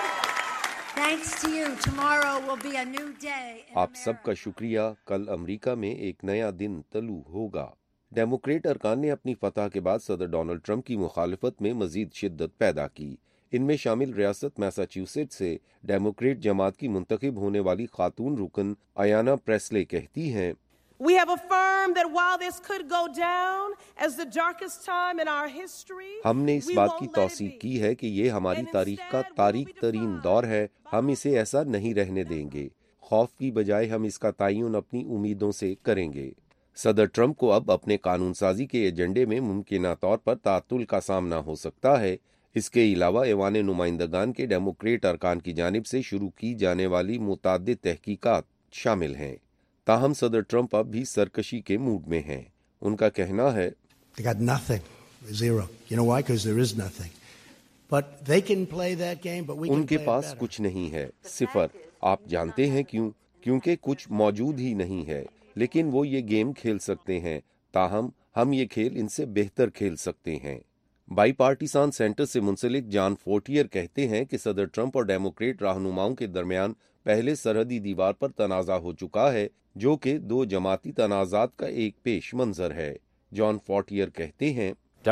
S16: آپ سب کا شکریہ، کل امریکہ میں ایک نیا دن طلوع ہوگا۔ ڈیموکریٹ ارکان نے اپنی فتح کے بعد صدر ڈونلڈ ٹرمپ کی مخالفت میں مزید شدت پیدا کی۔ ان میں شامل ریاست میساچیوسیٹس سے ڈیموکریٹ جماعت کی منتخب ہونے والی خاتون رکن ایانا پریسلے کہتی ہیں،
S17: We have affirmed that while this could go down as the darkest time in our history,
S16: ہم نے اس بات کی توثیق کی ہے کہ یہ ہماری تاریخ کا تاریک ترین دور ہے، ہم اسے ایسا نہیں رہنے دیں گے۔ خوف کی بجائے ہم اس کا تعین اپنی امیدوں سے کریں گے۔ صدر ٹرمپ کو اب اپنے قانون سازی کے ایجنڈے میں ممکنہ طور پر تعطل کا سامنا ہو سکتا ہے۔ اس کے علاوہ ایوان نمائندگان کے ڈیموکریٹ ارکان کی جانب سے شروع کی جانے والی متعدد تحقیقات شامل ہیں۔ تاہم صدر ٹرمپ اب بھی سرکشی کے موڈ میں ہیں۔ ان کا کہنا ہے، ان کے پاس کچھ نہیں ہے، صفر۔ آپ جانتے ہیں کیوں؟ کیونکہ کچھ موجود ہی نہیں ہے، لیکن وہ یہ گیم کھیل سکتے ہیں، تاہم ہم یہ کھیل ان سے بہتر کھیل سکتے ہیں۔ بائی پارٹیسان سینٹر سے منسلک جان فورٹیئر کہتے ہیں کہ صدر ٹرمپ اور ڈیموکریٹ رہنماؤں کے درمیان پہلے سرحدی دیوار پر تنازع ہو چکا ہے، جو کہ 2 جماعتی تنازعات کا ایک پیش منظر ہے۔ جان فورٹیئر کہتے ہیں،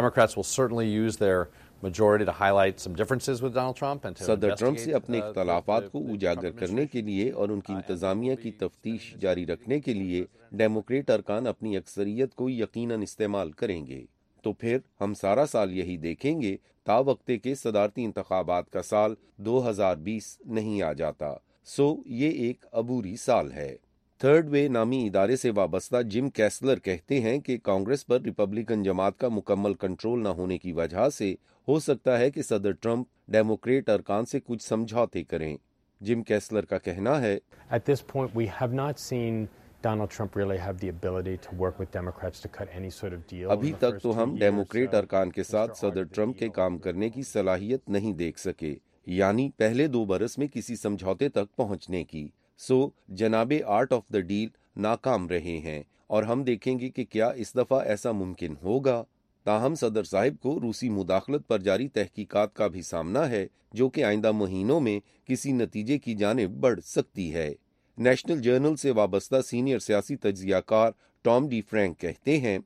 S16: صدر ٹرمپ سے اپنے اختلافات کو اجاگر کرنے کے لیے اور ان کی انتظامیہ کی تفتیش جاری رکھنے کے لیے ڈیموکریٹ ارکان اپنی اکثریت کو یقیناً استعمال کریں گے۔ تو پھر ہم سارا سال یہی دیکھیں گے تا وقتے کے صدارتی انتخابات کا سال 2020 نہیں آ جاتا۔ یہ ایک عبوری سال ہے۔ تھرڈ وے نامی ادارے سے وابستہ جم کیسلر کہتے ہیں کہ کانگریس پر ریپبلکن جماعت کا مکمل کنٹرول نہ ہونے کی وجہ سے ہو سکتا ہے کہ صدر ٹرمپ ڈیموکریٹ ارکان سے کچھ سمجھوتے کریں۔ جم کیسلر کا کہنا ہے،
S18: At this point we have not seen Donald Trump really have the ability to work with Democrats to cut any sort of deal.
S16: ابھی تک تو ہم ڈیموکریٹ ارکان کے ساتھ صدر ٹرمپ کے کام کرنے کی صلاحیت نہیں دیکھ سکے، یعنی پہلے 2 برس میں کسی سمجھوتے تک پہنچنے کی۔ جناب آرٹ آف دا ڈیل ناکام رہے ہیں اور ہم دیکھیں گے کہ کیا اس دفعہ ایسا ممکن ہوگا۔ تاہم صدر صاحب کو روسی مداخلت پر جاری تحقیقات کا بھی سامنا ہے، جو کہ آئندہ مہینوں میں کسی نتیجے کی جانب بڑھ سکتی ہے۔ نیشنل جرنل سے وابستہ سینئر سیاسی تجزیہ کار ٹام ڈی فرینک کہتے ہیں،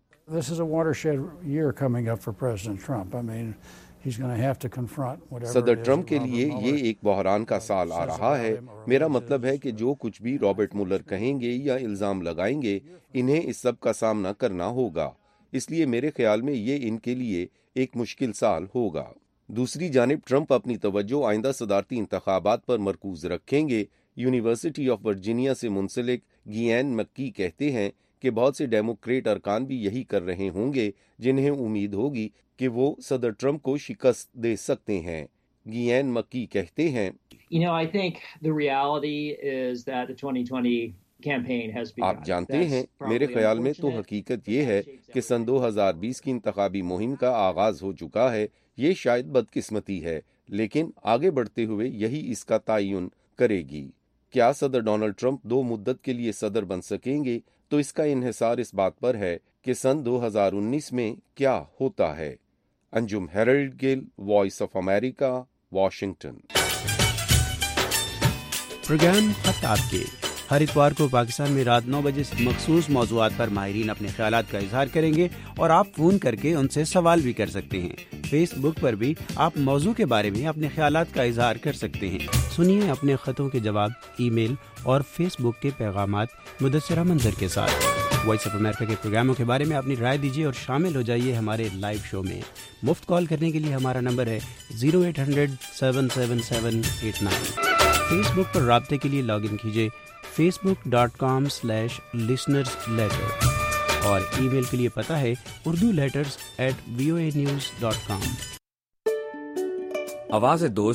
S16: صدر ٹرمپ کے لیے یہ ایک بحران کا سال آ رہا ہے۔ میرا مطلب ہے کہ جو کچھ بھی رابرٹ مولر کہیں گے یا الزام لگائیں گے، انہیں اس سب کا سامنا کرنا ہوگا۔ اس لیے میرے خیال میں یہ ان کے لیے ایک مشکل سال ہوگا۔ دوسری جانب ٹرمپ اپنی توجہ آئندہ صدارتی انتخابات پر مرکوز رکھیں گے۔ یونیورسٹی آف ورجینیا سے منسلک گیان مکی کہتے ہیں کہ بہت سے ڈیموکریٹ ارکان بھی یہی کر رہے ہوں گے، جنہیں امید ہوگی کہ وہ صدر ٹرمپ کو شکست دے سکتے ہیں۔ گیان مکی کہتے ہیں، آپ جانتے ہیں، میرے خیال میں تو حقیقت یہ ہے کہ سن 2020 کی انتخابی مہم کا آغاز ہو چکا ہے۔ یہ شاید بدقسمتی ہے، لیکن آگے بڑھتے ہوئے یہی اس کا تعین کرے گی۔ کیا صدر ڈونلڈ ٹرمپ 2 مدت کے لیے صدر بن سکیں گے؟ تو اس کا انحصار اس بات پر ہے کہ سن 2019 میں کیا ہوتا ہے۔ Anjum Harold Gill, voice of America, Washington.
S19: Programme خط آپ کے ہر اتوار کو پاکستان میں رات 9 بجے سے مخصوص موضوعات پر ماہرین اپنے خیالات کا اظہار کریں گے اور آپ فون کر کے ان سے سوال بھی کر سکتے ہیں۔ فیس بک پر بھی آپ موضوع کے بارے میں اپنے خیالات کا اظہار کر سکتے ہیں. سنیے اپنے خطوں کے جواب ای میل اور فیس بک کے پیغامات مدثرہ منظر کے ساتھ. وائس آف امریکہ کے پروگراموں کے بارے میں اپنی رائے دیجیے اور شامل ہو جائیے ہمارے لائیو شو میں. مفت کال کرنے کے لیے ہمارا نمبر ہے 0800-777-89. فیس بک پر رابطے کے لیے لاگ ان کیجیے facebook.com/listenersletter اور ای میل کے لیے پتہ ہے urduletters@voanews.com.
S20: آواز دوست